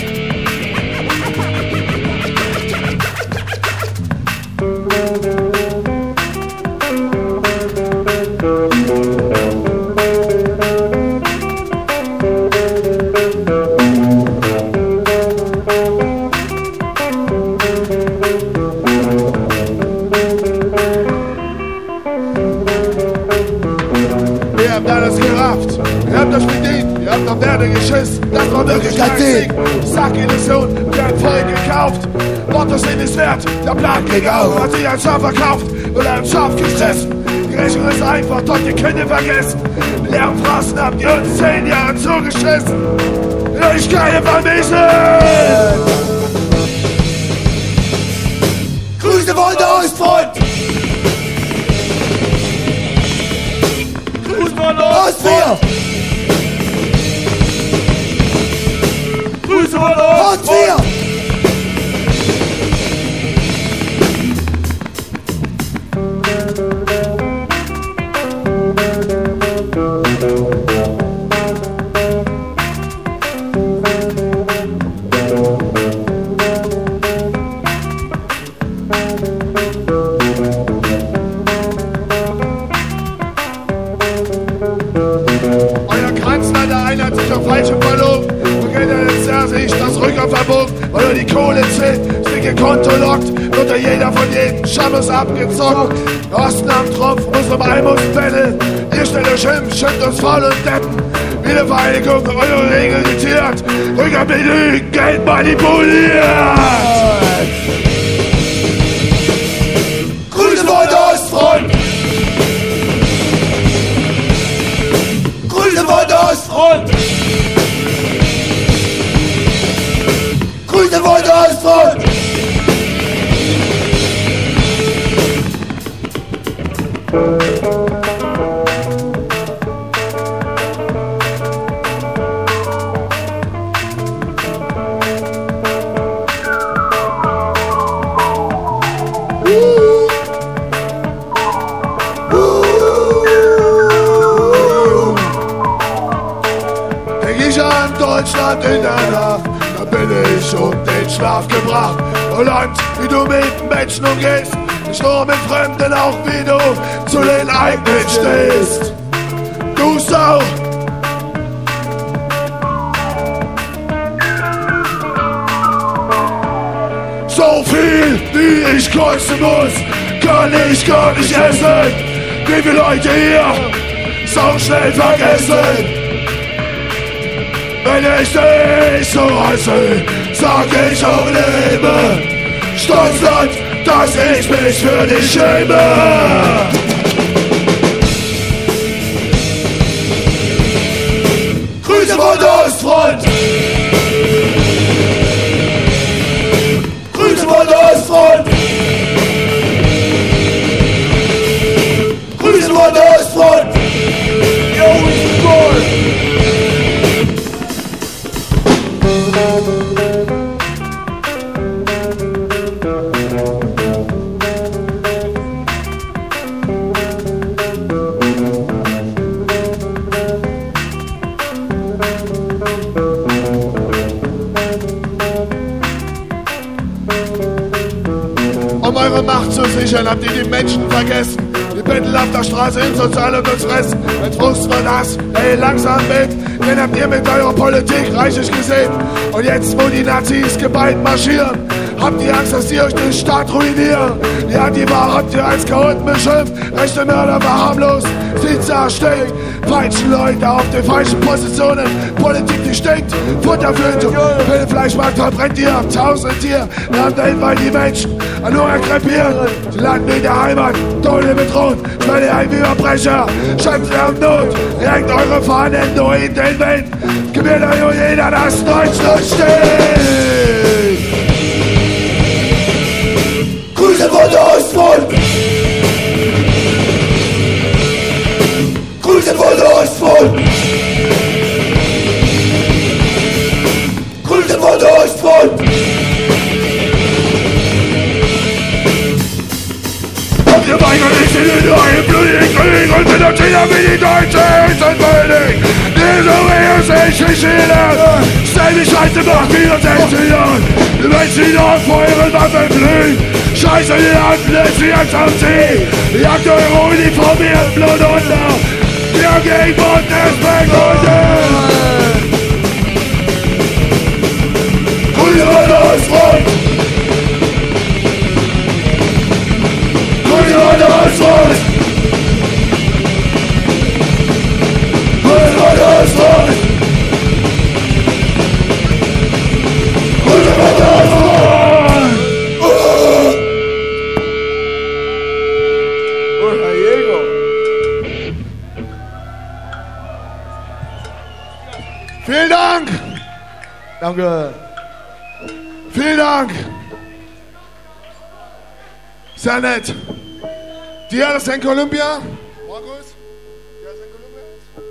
Ihr habt alles gerafft, ihr habt euch bedient, ihr habt am Erde geschissen, das war wirklich kein Sieg. Sack-Illusion, wird voll gekauft, Worte sind es wert, der Plan ging auf, hat sich ein Schaf verkauft oder ein Schaf gefressen. Die Rechnung ist einfach, dort ihr könnt ihr vergessen. Leeren Phrasen habt ihr uns zehn Jahre zugeschissen. Ich kann ihr vermissen. Grüße von der Ostfront! Grüße von der Ostfront! Grüße von der Ostfront! Euer Kanzler, einer hat sich auf falschem verlogen. Und geht er jetzt er sich das Rückerverbot, weil er die Kohle zählt, sich ihr Konto lockt, wird er jeder von jedem Schabbos abgezockt. Osten am Tropf, muss um ein muss betteln. Ihr stellt euch hin, schüttet uns voll und deppen. Wiedervereinigung, eure Regeln diktiert. Rücker belügen, Geld manipuliert. Grüße von der Ostfront! Grüße von der Ostfront! Grüße von der Ostfront! Denk ich an Deutschland in der Nacht, da bin ich um den Schlaf gebracht. Oh Land, wie du mit Menschen umgehst, nicht nur mit Fremden, auch wie du zu den eigenen stehst. Du Sau! So viel, wie ich kosten muss, kann ich gar nicht essen. Wie viele Leute hier so schnell vergessen. Wenn ich dich so hasse, sag ich auch lebe. Stolzland, dass ich mich für dich schäme. Grüße von der Ostfront! Grüße von der Ostfront! Grüße von der Ostfront! Yo, ich bin Um eure Macht zu sichern, habt ihr die Menschen vergessen. Die Bettel auf der Straße im Sozial und uns fressen. Mit Frust wird Hass, ey, langsam mit. Den habt ihr mit eurer Politik reichlich gesehen. Und jetzt, wo die Nazis geballt marschieren, habt ihr Angst, dass die euch den Staat ruinieren. Die Antifa habt ihr als Chaoten beschimpft. Rechte Mörder war harmlos, sie zerstört. Falschen Leute auf den falschen Positionen. Politik, die stinkt, Futter für den für den Fleischmarkt verbrennt ihr. Tausend Tier, während weltweit die Menschen an Hunger krepieren. Sie landen in der Heimat, Tode bedroht. Schwelle ein wie Verbrecher, schätzt ihr am Not. Regt eure Fahnen nur in den Wind. Gewinnt euch jeder, dass Deutschland steht. Grüße von der Ostfront! Grüße von der Ostfront! Grüße von der Ostfront! Wir weigern nicht in einen blutigen Krieg und sind uns wieder wie die Deutsche Höchstentwürdig. Diese Rehe ist nicht jeder. Stell die Scheiße macht vierundsechzig Jahren. Die Menschen, die noch vor ihren Waffen flühen. Scheiße, die Hand lässt sie jetzt am See. Jagt eure uniformierten Blut unter. Wir gegen Bundesbehörden. Grüße von der Ostfront. Grüße von der Ostfront. Grüße von der Ostfront. Grüße von der Ostfront. Oh, Herr Jäger. Vielen Dank. Danke. Vielen Dank. Sehr nett. Dia de San Colombia. Markus? Dia de San Colombia?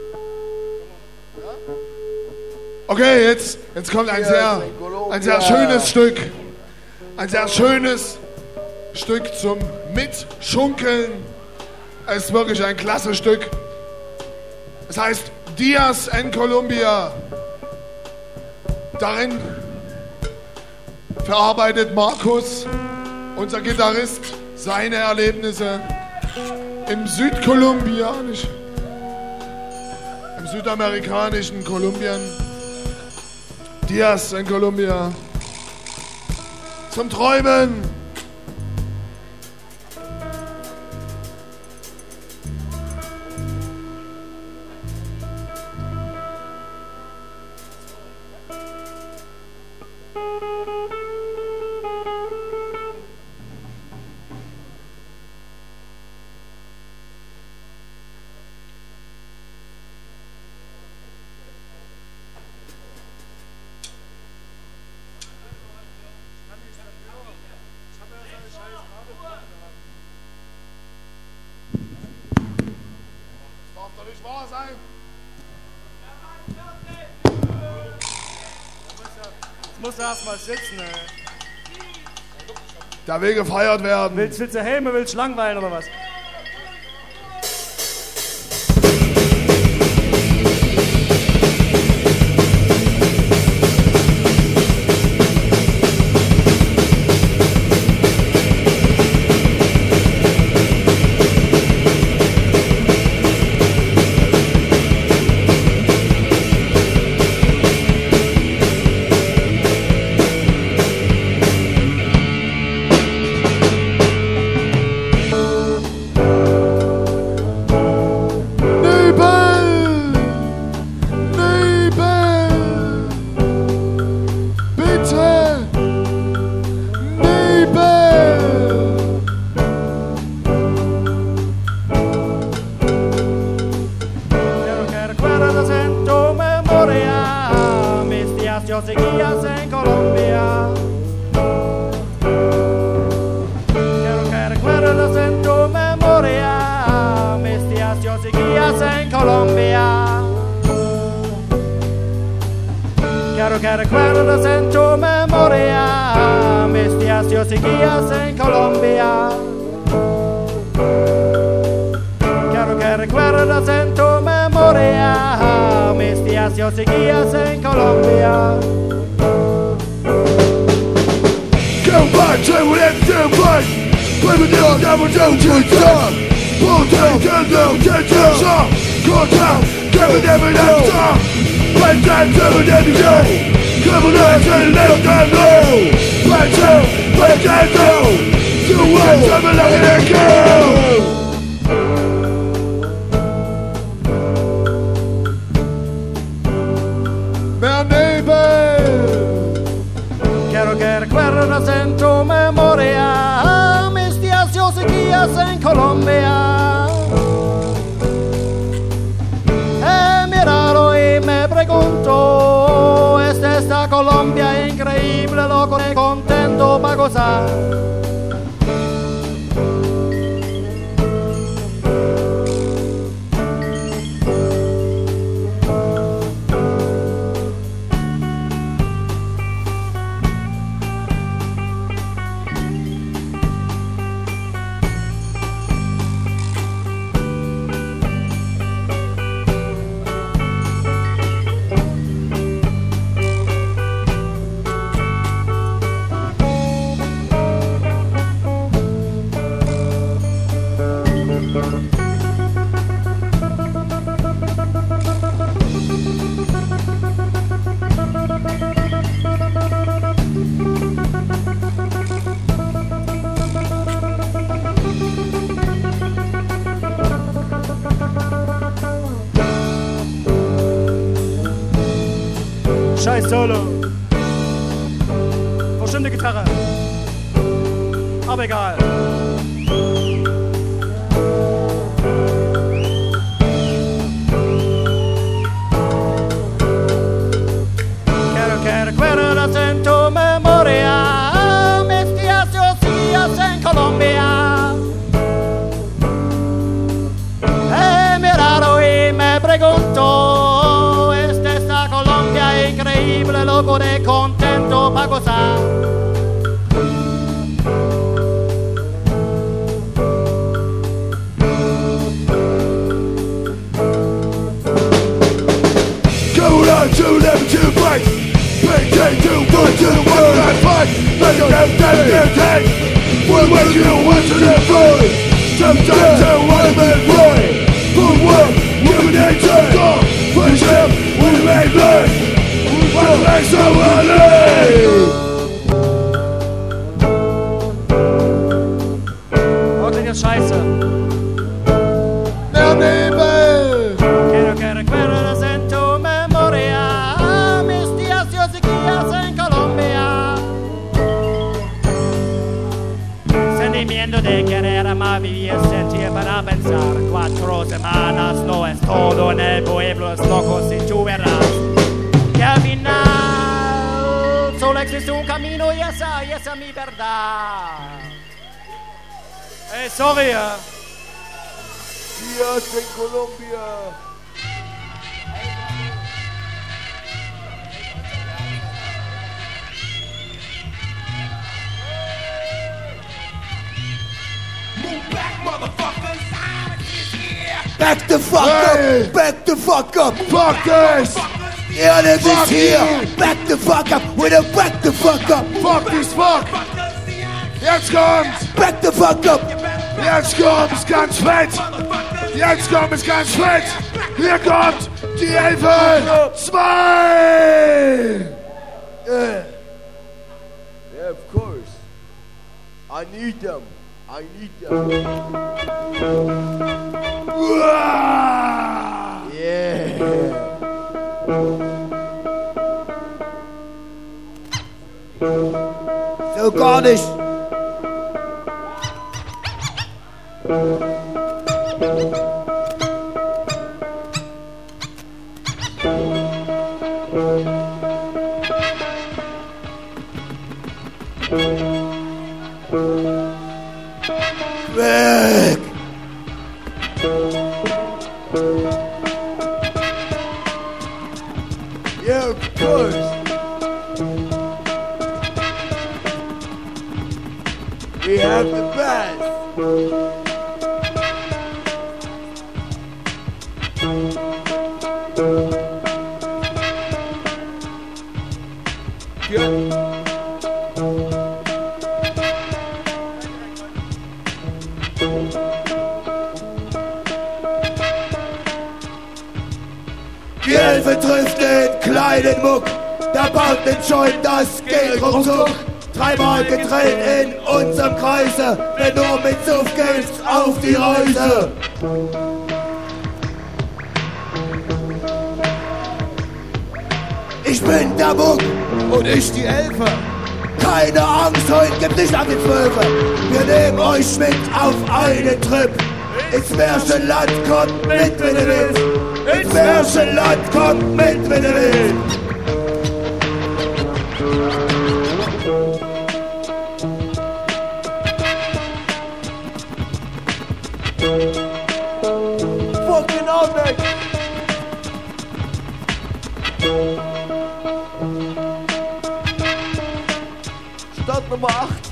Ja? Okay, jetzt, jetzt kommt ein sehr, ein sehr schönes Stück. Ein sehr schönes Stück zum Mitschunkeln. Es ist wirklich ein klasse Stück. Es heißt Dias en Colombia. Darin verarbeitet Markus, unser Gitarrist, seine Erlebnisse im südkolumbianischen, im südamerikanischen Kolumbien. Dias en Colombia. Zum Träumen. Muss erst mal sitzen, ey. Da will gefeiert werden. Willst, willst du Helme, willst du langweilen oder was? yo seguías en Colombia. Quiero que recuerdes en tu memoria mis días, yo seguías en Colombia. Quiero que recuerdes en tu memoria mis días, yo seguías en Colombia. Quiero que recuerdes en tu memoria mis días, yo seguías en Colombia. Come back, try what I'm doing, but Play with your devil, don't you talk. Portal, Kendo, Kendo, Shaw, Cortal, Kevin, Devin, Devin, Right time, Kevin, Devin, Devin, Kevin, Devin, let them know. Right time, right time, go. You will, Kevin, let it go. Quiero que recuerden acento memoria mis días y sequías en Colombia. He mirado y me pregunto, ¿es esta Colombia increíble, loco y contento para gozar? Scheiß Solo. Verschimmte Gitarre. Aber egal. Quiero que recuerden acento memoria mis días y días en Colombia. He mirado y me pregunto, ¿es de esta Colombia increíble, loco de contento para gozar? To them to fight, big day to go to the world and fight. Let them have that their day. We'll make you want to the void. Sometimes I want to be right. Good work, we'll be there. Go, friendship, we may learn. We'll make some Oh, das ist scheiße. Now, neighbor. Quiero que recuerden acento memoria mis días y sequías en Colombia. Sentimiento de querer amar, vivir, sentir para pensar. Cuatro semanas no es todo en el pueblo, es loco si tú verás que al final solo existe un camino y esa, y esa es mi verdad. Ey, sorry, ja. Días en Colombia. Back the fuck Hey. up! Back the fuck up! Fuck this! Yeah, this Fuck is here! you. Back the fuck up! With a back the fuck up! Fuck this fuck! Jetzt kommt's! Back the fuck up! Jetzt kommt's ganz fett! Jetzt kommt es ganz fett! Hier kommt die Elfe zwei! Yeah. Yeah, of course. I need them. I need them. Uah! Yeah. So gar nicht! Weg! Yeah, of course. We have the best. kleinen Muck, der baut den Joint, das geht ruckzuck. Dreimal gedreht in unserem Kreise, wenn du mit Suff gehst auf die Reise. Ich bin der Muck Und ich die Elfe. Keine Angst, heute gibt nicht an die Zwölfe. Wir nehmen euch mit auf einen Trip. Ins Märchenland, kommt mit, wenn ihr willst. Ins Märchenland, kommt mit, wenn ihr willst. Fucking Outback. Stadt Nummer acht.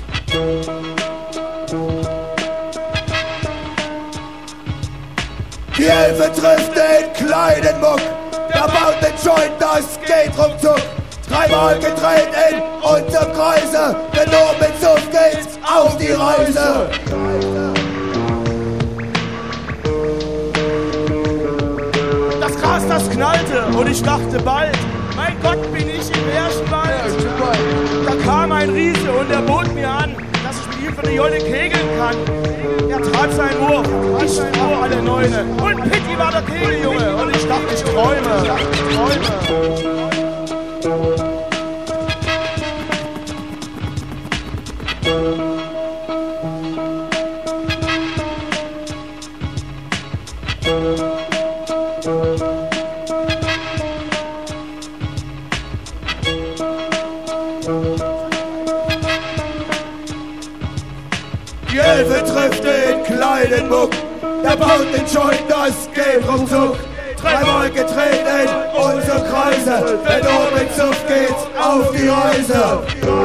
Die Elfe trifft den kleinen Muck. Der baut den Joint, das geht ruckzuck. Dreimal gedreht in unserem Kreise. Wenn du mit Suff gehst, auf die Reise. Das Gras, das knallte und ich dachte bald, mein Gott, bin ich im Märchenwald. Da kam ein Riese und er bot mir an, dass ich mit ihm für die Jolle kegeln kann. Er tat seinen Wurf, ich fuhr alle Neune und Pitti war der Kegeljunge und ich dachte, ich träume, ich dachte, ich träume. Die Elfe trifft den kleinen Muck. Der baut den Joint, das geht ruckzuck. Dreimal gedreht in unsere Kreise. Wenn du mit Suff gehst, auf die Reise.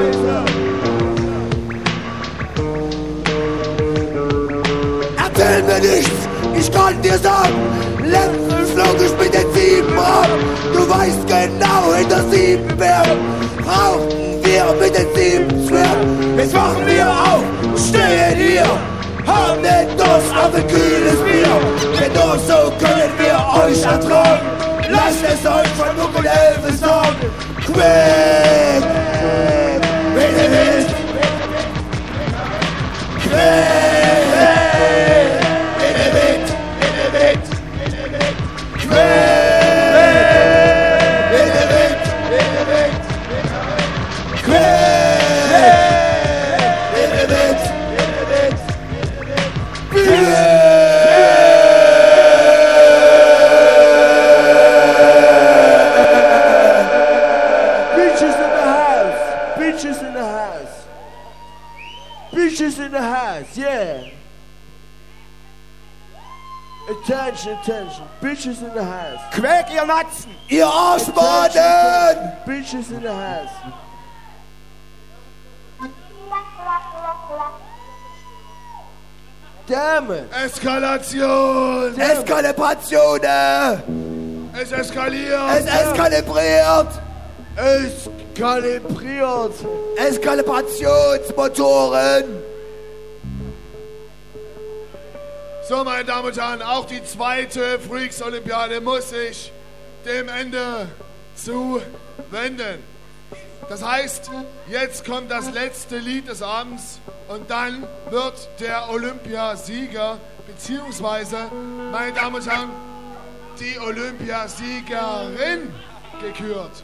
Erzähl mir nichts, ich kann dir sagen, letztens flog ich mit den sieben ab. Du weißt genau, hinter sieben Bergen rauchten wir mit den sieben Zwergen. Jetzt wachen wir auf, stehen hier, haben den Durst auf ein kühles Bier. Denn nur so können wir euch ertragen. Lasst es euch von Muck und Elfe sagen. Quick, wenn ihr wisst. Quick, wenn ihr wisst, wenn ihr wisst, wenn ihr wisst. Quick, wenn ihr wisst, wenn ihr wisst. Quick, wenn ihr wisst, wenn ihr wisst. Bitches in the house. Bitches in the house. Bitches in the house, yeah. Attention, attention. Bitches in the house. Quäk, ihr Natzen! Ihr Arschbaden! Bitches in the house. Damn it. Eskalation! Eskalation! Es eskaliert! Es eskalibriert! Es kalibriert. Eskalibrationsmotoren! So, meine Damen und Herren, auch die zweite Freaks-Olympiade muss sich dem Ende zuwenden. Das heißt, jetzt kommt das letzte Lied des Abends und dann wird der Olympiasieger, beziehungsweise, meine Damen und Herren, die Olympiasiegerin gekürt.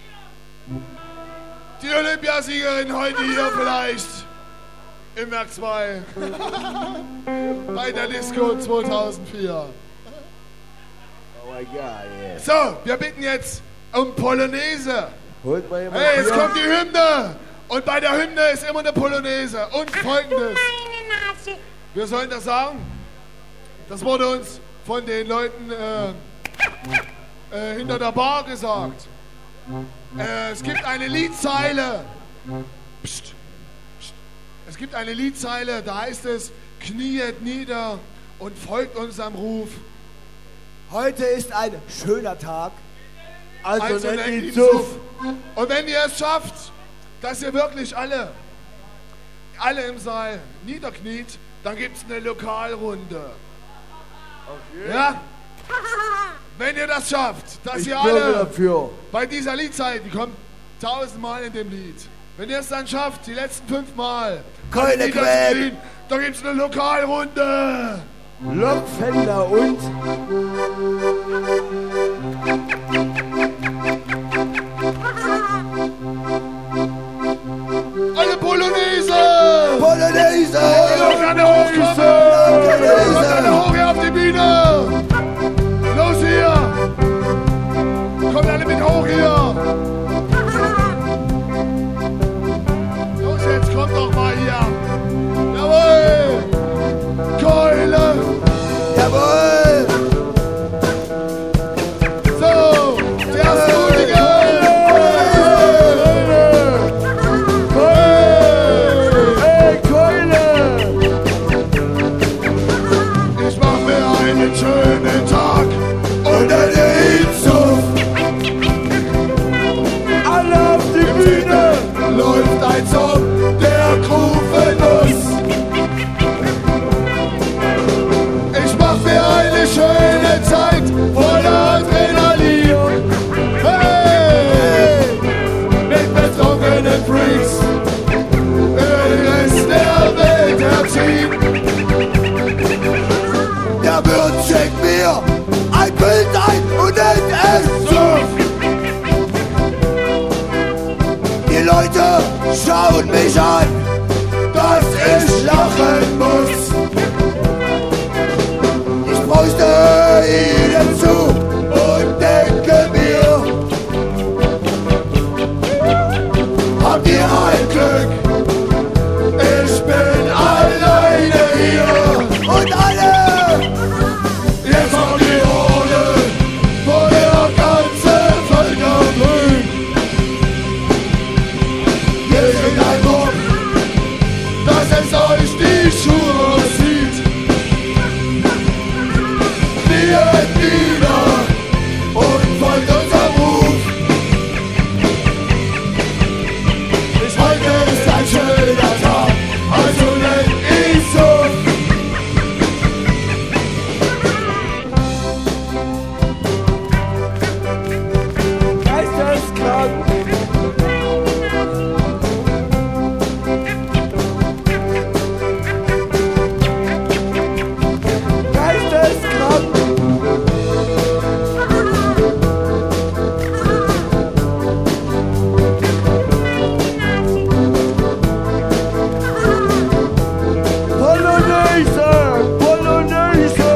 Die Olympiasiegerin heute hier vielleicht im Werk zwei bei der Disco zweitausendvier. Oh my God, yeah. So, wir bitten jetzt um Polonaise. Holt mal jemand Hey, jetzt Bier. kommt die Hymne. Und bei der Hymne ist immer eine Polonaise. Und folgendes. Wir sollen das sagen. Das wurde uns von den Leuten äh, äh, hinter der Bar gesagt. Äh, es gibt eine Liedzeile. Psst, psst. Es gibt eine Liedzeile, da heißt es, kniet nieder und folgt unserem Ruf. Heute ist ein schöner Tag. Also, Also nennt nennt ihn ihn Suff. Suff. Und wenn ihr es schafft, dass ihr wirklich alle, alle im Saal niederkniet, dann gibt es eine Lokalrunde. Okay. Ja? Wenn ihr das schafft, dass Ich ihr bürge alle dafür. bei dieser Liedzeit, die kommt tausendmal in dem Lied, wenn ihr es dann schafft, die letzten fünf Mal, Keine Lieder zu Quäk. spielen, da gibt's eine Lokalrunde. Lokfender und Alle Polonaise! Polonaise! Kommt alle hochkommen! Kommt alle hoch hier auf die Bühne! Los hier! Kommt alle mit hoch hier! Los jetzt, kommt doch mal hier! Jawohl! Keule! Jawohl! So! Der erste Mutige! Hey, Keule! Ich mach mir einen schönen Tag Unter den Zug Alle auf die Bühne! läuft ein Song, der rufen muss. Ich mach mir eine schöne Zeit voller Adrenalin. Hey! Mit betrunkenen Freaks den Rest der Welt erziehen. Der Wirt schenkt mir ein Bild ein und nennt es Suff. Die Leute schauen mich an, dass ich lachen muss. Ich bräuchte ihnen zu und denke mir, habt ihr ein Glück? Ich bin alleine hier und alle Jetzt auf die Orde, wo der ganze Völker blüht. Wir sind ein Bock, dass es euch die Schuhe aussieht. Kniet nieder und folgt unserem Ruf. Heute ist ein schöner Tag, also nennt ihn so. Geisteskrank! Geisteskrank! Polonaise! Polonaise!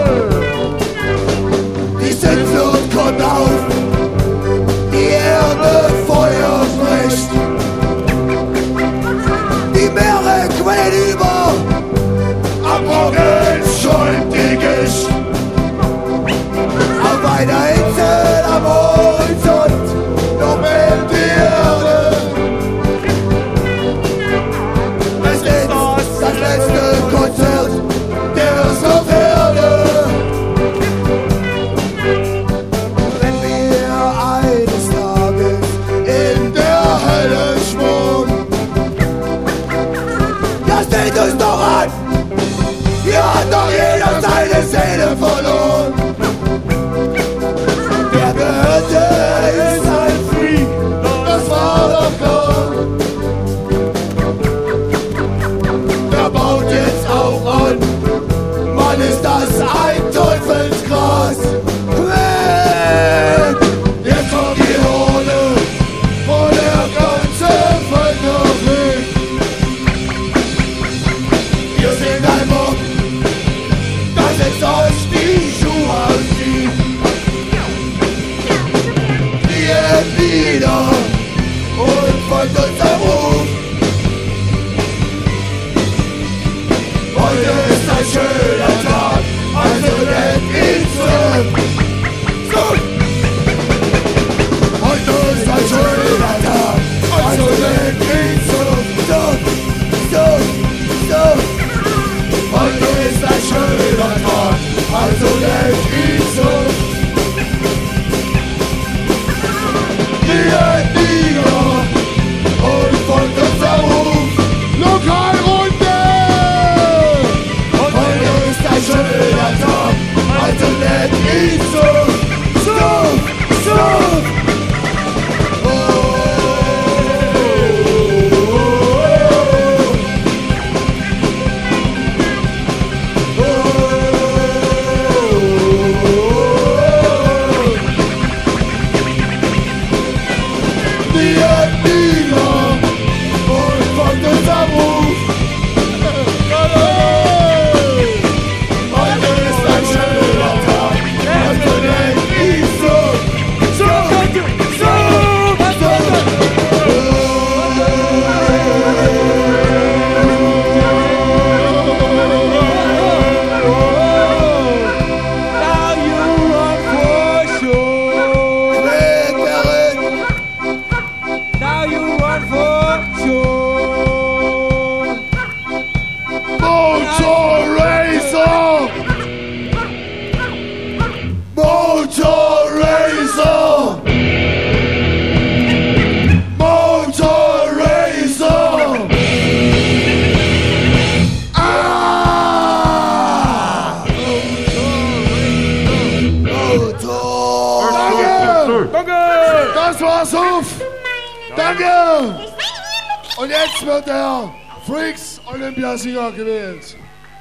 Die Sintflut kommt auf, die Erde Feuer bricht. Die Meere quellen über, Am Morgen schäumt die Gischt. auf einer Insel am Horizont noch brennt die Erde. Es ist das letzte Konzert der Softerde. Wenn wir eines Tages in der Hölle schwuren, ja, steht uns doch an! Hier hat doch jeder seine Seele verloren! Wer gehörte, ist ein Freak, das war doch klar! Wer baut jetzt auch an? Mann, ist das ein Teufelsgras! Weg! Jetzt kommt die Horde, wo der ganze Völker fliegt. Wir sind ein Bock, dass es euch die Schuhe auszieht. Kniet nieder und folgt unserem Ruf. Heute ist ein schöner Tag, also nennt ihn Suff. Suff. Heute ist ein schöner Tag, also nennt ihn Suff. Suff, Suff, Suff. Heute ist ein schöner Tag, also nennt ihn Suff. Kniet nieder und schon. Motorracer! Motorracer! Motorracer! Ah! Motor! Danke! Danke! Das war's, Hof! Danke! Und jetzt wird der Freaks Olympiasieger gewählt.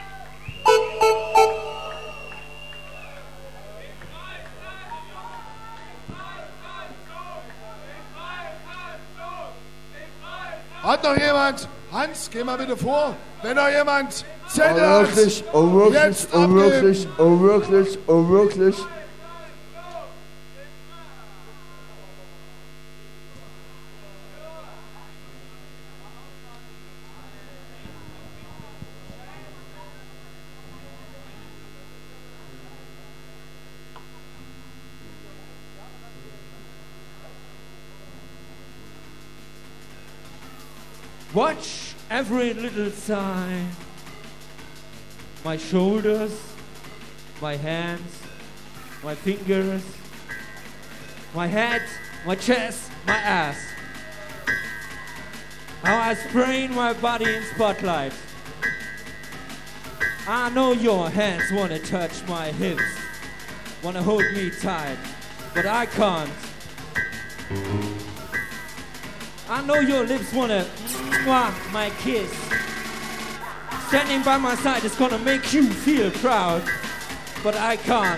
Hat noch jemand? Hans, geh mal bitte vor. Wenn noch jemand Zettel Oh hat, wirklich, oh wirklich, jetzt oh wirklich, abgeben. oh wirklich, oh wirklich. Watch every little sign. My shoulders, my hands, my fingers, my head, my chest, my ass. How I sprain my body in spotlight. I know your hands wanna touch my hips, wanna hold me tight, but I can't. I know your lips wanna mwah, my kiss. Standing by my side is gonna make you feel proud, but I can't.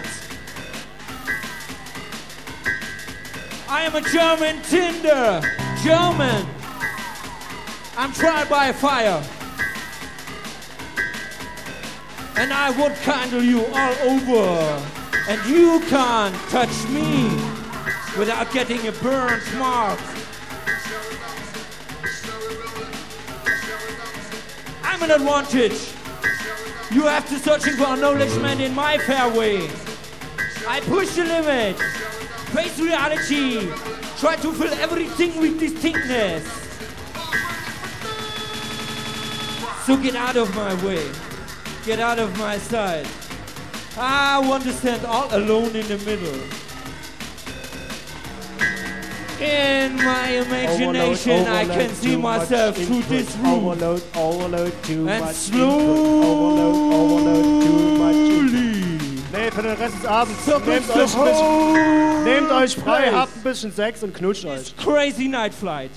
I am a German Tinder, German. I'm tried by fire. And I would candle you all over. And you can't touch me without getting a burn mark. I'm an advantage. You have to searching for acknowledgement in my fairway. I push the limit, face reality, try to fill everything with distinctness. So get out of my way, get out of my sight. I want to stand all alone in the middle. In my imagination, overload, I overload, can see too myself much through input, this room. Overload, overload, too And much slowly, input. Overload, overload, too much input. Nee, für den Rest des Abends. Nehmt euch, ein bisschen, nehmt euch frei, habt ein bisschen Sex und knutscht euch. Crazy night flight.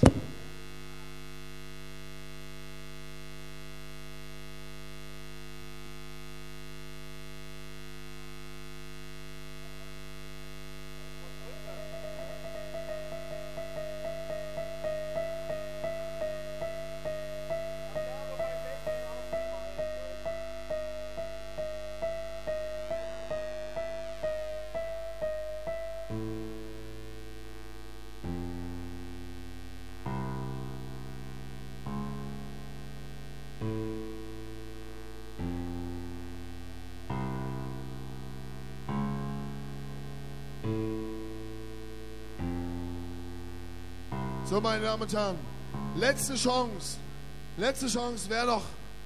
So, meine Damen und Herren, letzte Chance. Letzte Chance, wer noch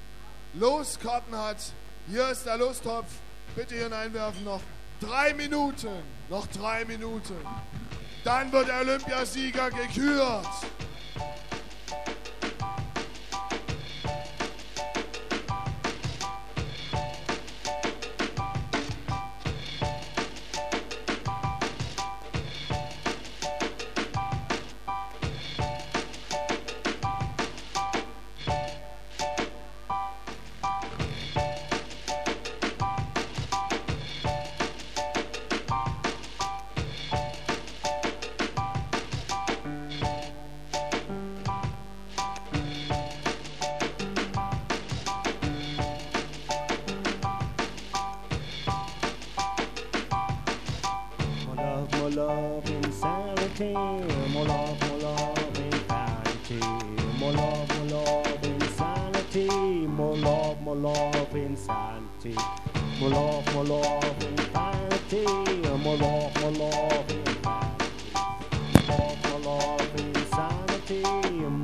Loskarten hat. Hier ist der Lostopf. Bitte hier hineinwerfen. Noch drei Minuten. Noch drei Minuten. Dann wird der Olympiasieger gekürt. More love, more love, insanity.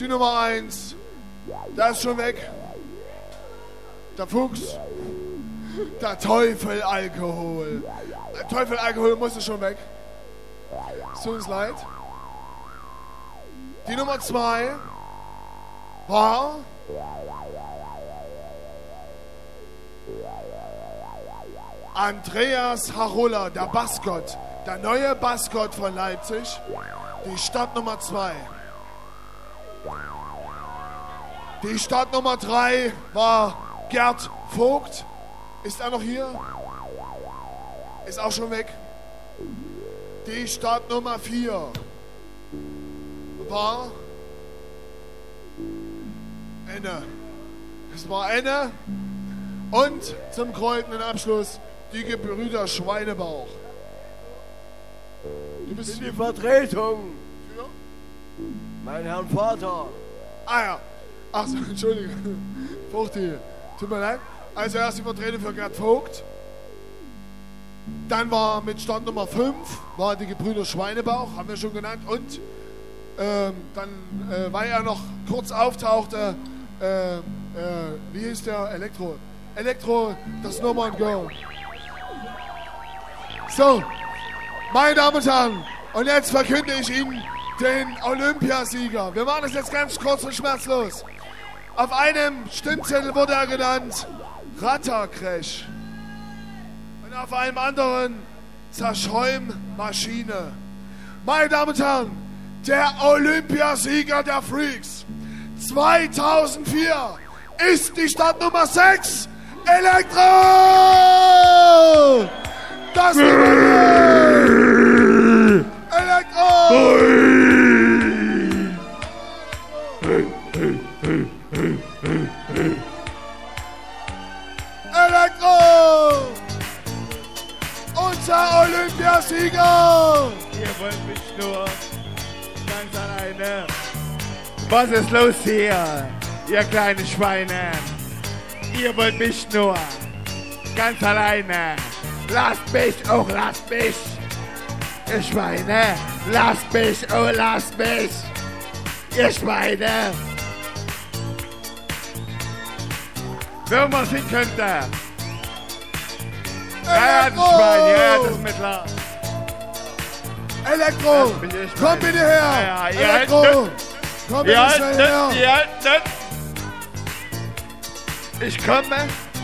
Die Nummer eins. Da ist schon weg. Der Fuchs. Der Teufel Alkohol. Der Teufel Alkohol musste schon weg. Es tut uns leid. Die Nummer zwei war Andreas Harulla, der Bassgott, der neue Bassgott von Leipzig. Die Stadt Nummer zwei. Die Stadt Nummer drei war Gerd Vogt. Ist er noch hier? Ist auch schon weg. Die Stadt Nummer vier war Enne. Es war Enne. Und zum goldenen Abschluss die Gebrüder Schweinebauch. Du bist die Vertretung. Ja? Mein Herrn Vater. Ah ja. Ach so, entschuldige. Vogti. Tut mir leid. Also erst die Vertretung für Gerd Vogt. Dann war mit Stand Nummer fünf war die Gebrüder Schweinebauch, haben wir schon genannt. Und ähm, dann, äh, weil er noch kurz auftauchte, äh, äh, wie hieß der? Elektro. Elektro, das Nummer und Go. So, meine Damen und Herren, und jetzt verkünde ich Ihnen den Olympiasieger. Wir machen das jetzt ganz kurz und schmerzlos. Auf einem Stimmzettel wurde er genannt Rattercrash. Und auf einem anderen Zerschäummaschine. Meine Damen und Herren, der Olympiasieger der Freaks zweitausendvier ist die Stadt Nummer sechs, Elektro! Das Elektro! Elektro! Unser Olympiasieger! Ihr wollt mich nur ganz alleine. Was ist los hier, ihr kleinen Schweine? Ihr wollt mich nur ganz alleine. Lasst mich, oh lasst mich. Ihr Schweine, lasst mich, oh lasst mich. Ihr Schweine. Wenn man sehen könnte. Ja, das Schwein, ja, das ist mit klar. Elektro, komm bitte her. Ja, ja, Elektro, komm bitte ja, schnell her. Ja, das. Ich komme.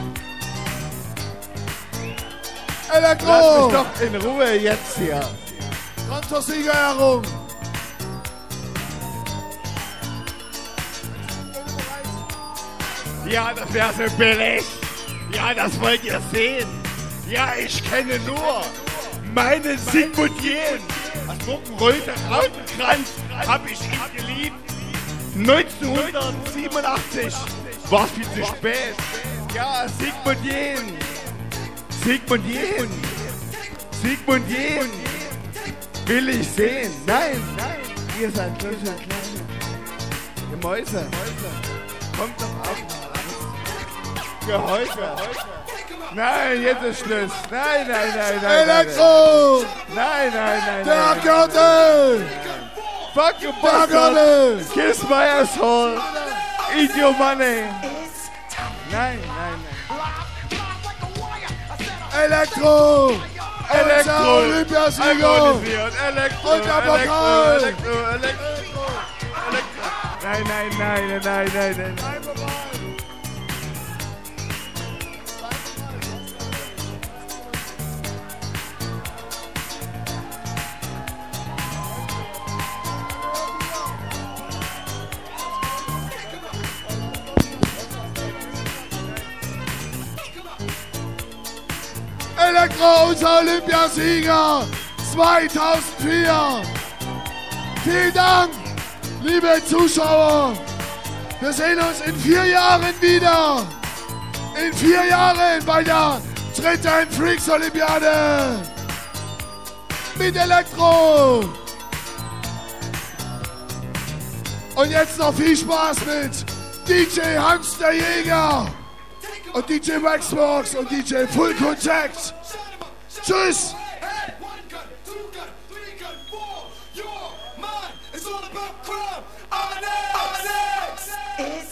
Elektro. Lass mich doch in Ruhe jetzt hier. Kommt zur Siegerehrung. Ja, das wäre so billig. Ja, das wollt ihr sehen. Ja, ich kenne nur meinen Sigmund Jähn. Das Rock'n'Roll Rautenkranz hab ich ihn geliebt. neunzehnhundertsiebenundachtzig war es viel zu spät. Ja, Sigmund Jähn. Sigmund Jähn. Sigmund Jähn. Will ich sehen? Nein, nein. Ihr seid kleine, kleine. Ihr Mäuse. Kommt doch auf. Gehäuse. Nein, jetzt ist Schluss. Nein, nein, nein, nein. Elektro! Nein, nein, nein. Der Gürtel! Fuck you, Der bastard! Gürtel! Kiss my asshole! Eat your money! Nein, nein, nein. Elektro! Elektro! Unser Olympiasieger! Alkoholisiert! Elektro! Und der Elektro! Pokal! Elektro! Elektro! Elektro! Nein, nein, nein, nein, nein, nein, nein. Elektro, unser Olympiasieger zweitausendvier. Vielen Dank, liebe Zuschauer. Wir sehen uns in vier Jahren wieder. In vier Jahren bei der dritten Freaks Olympiade. Mit Elektro. Und jetzt noch viel Spaß mit D J Hans der Jäger. Und D J Waxbox und D J Full Contact. Tschüss! It's all about crime. I know, I know. is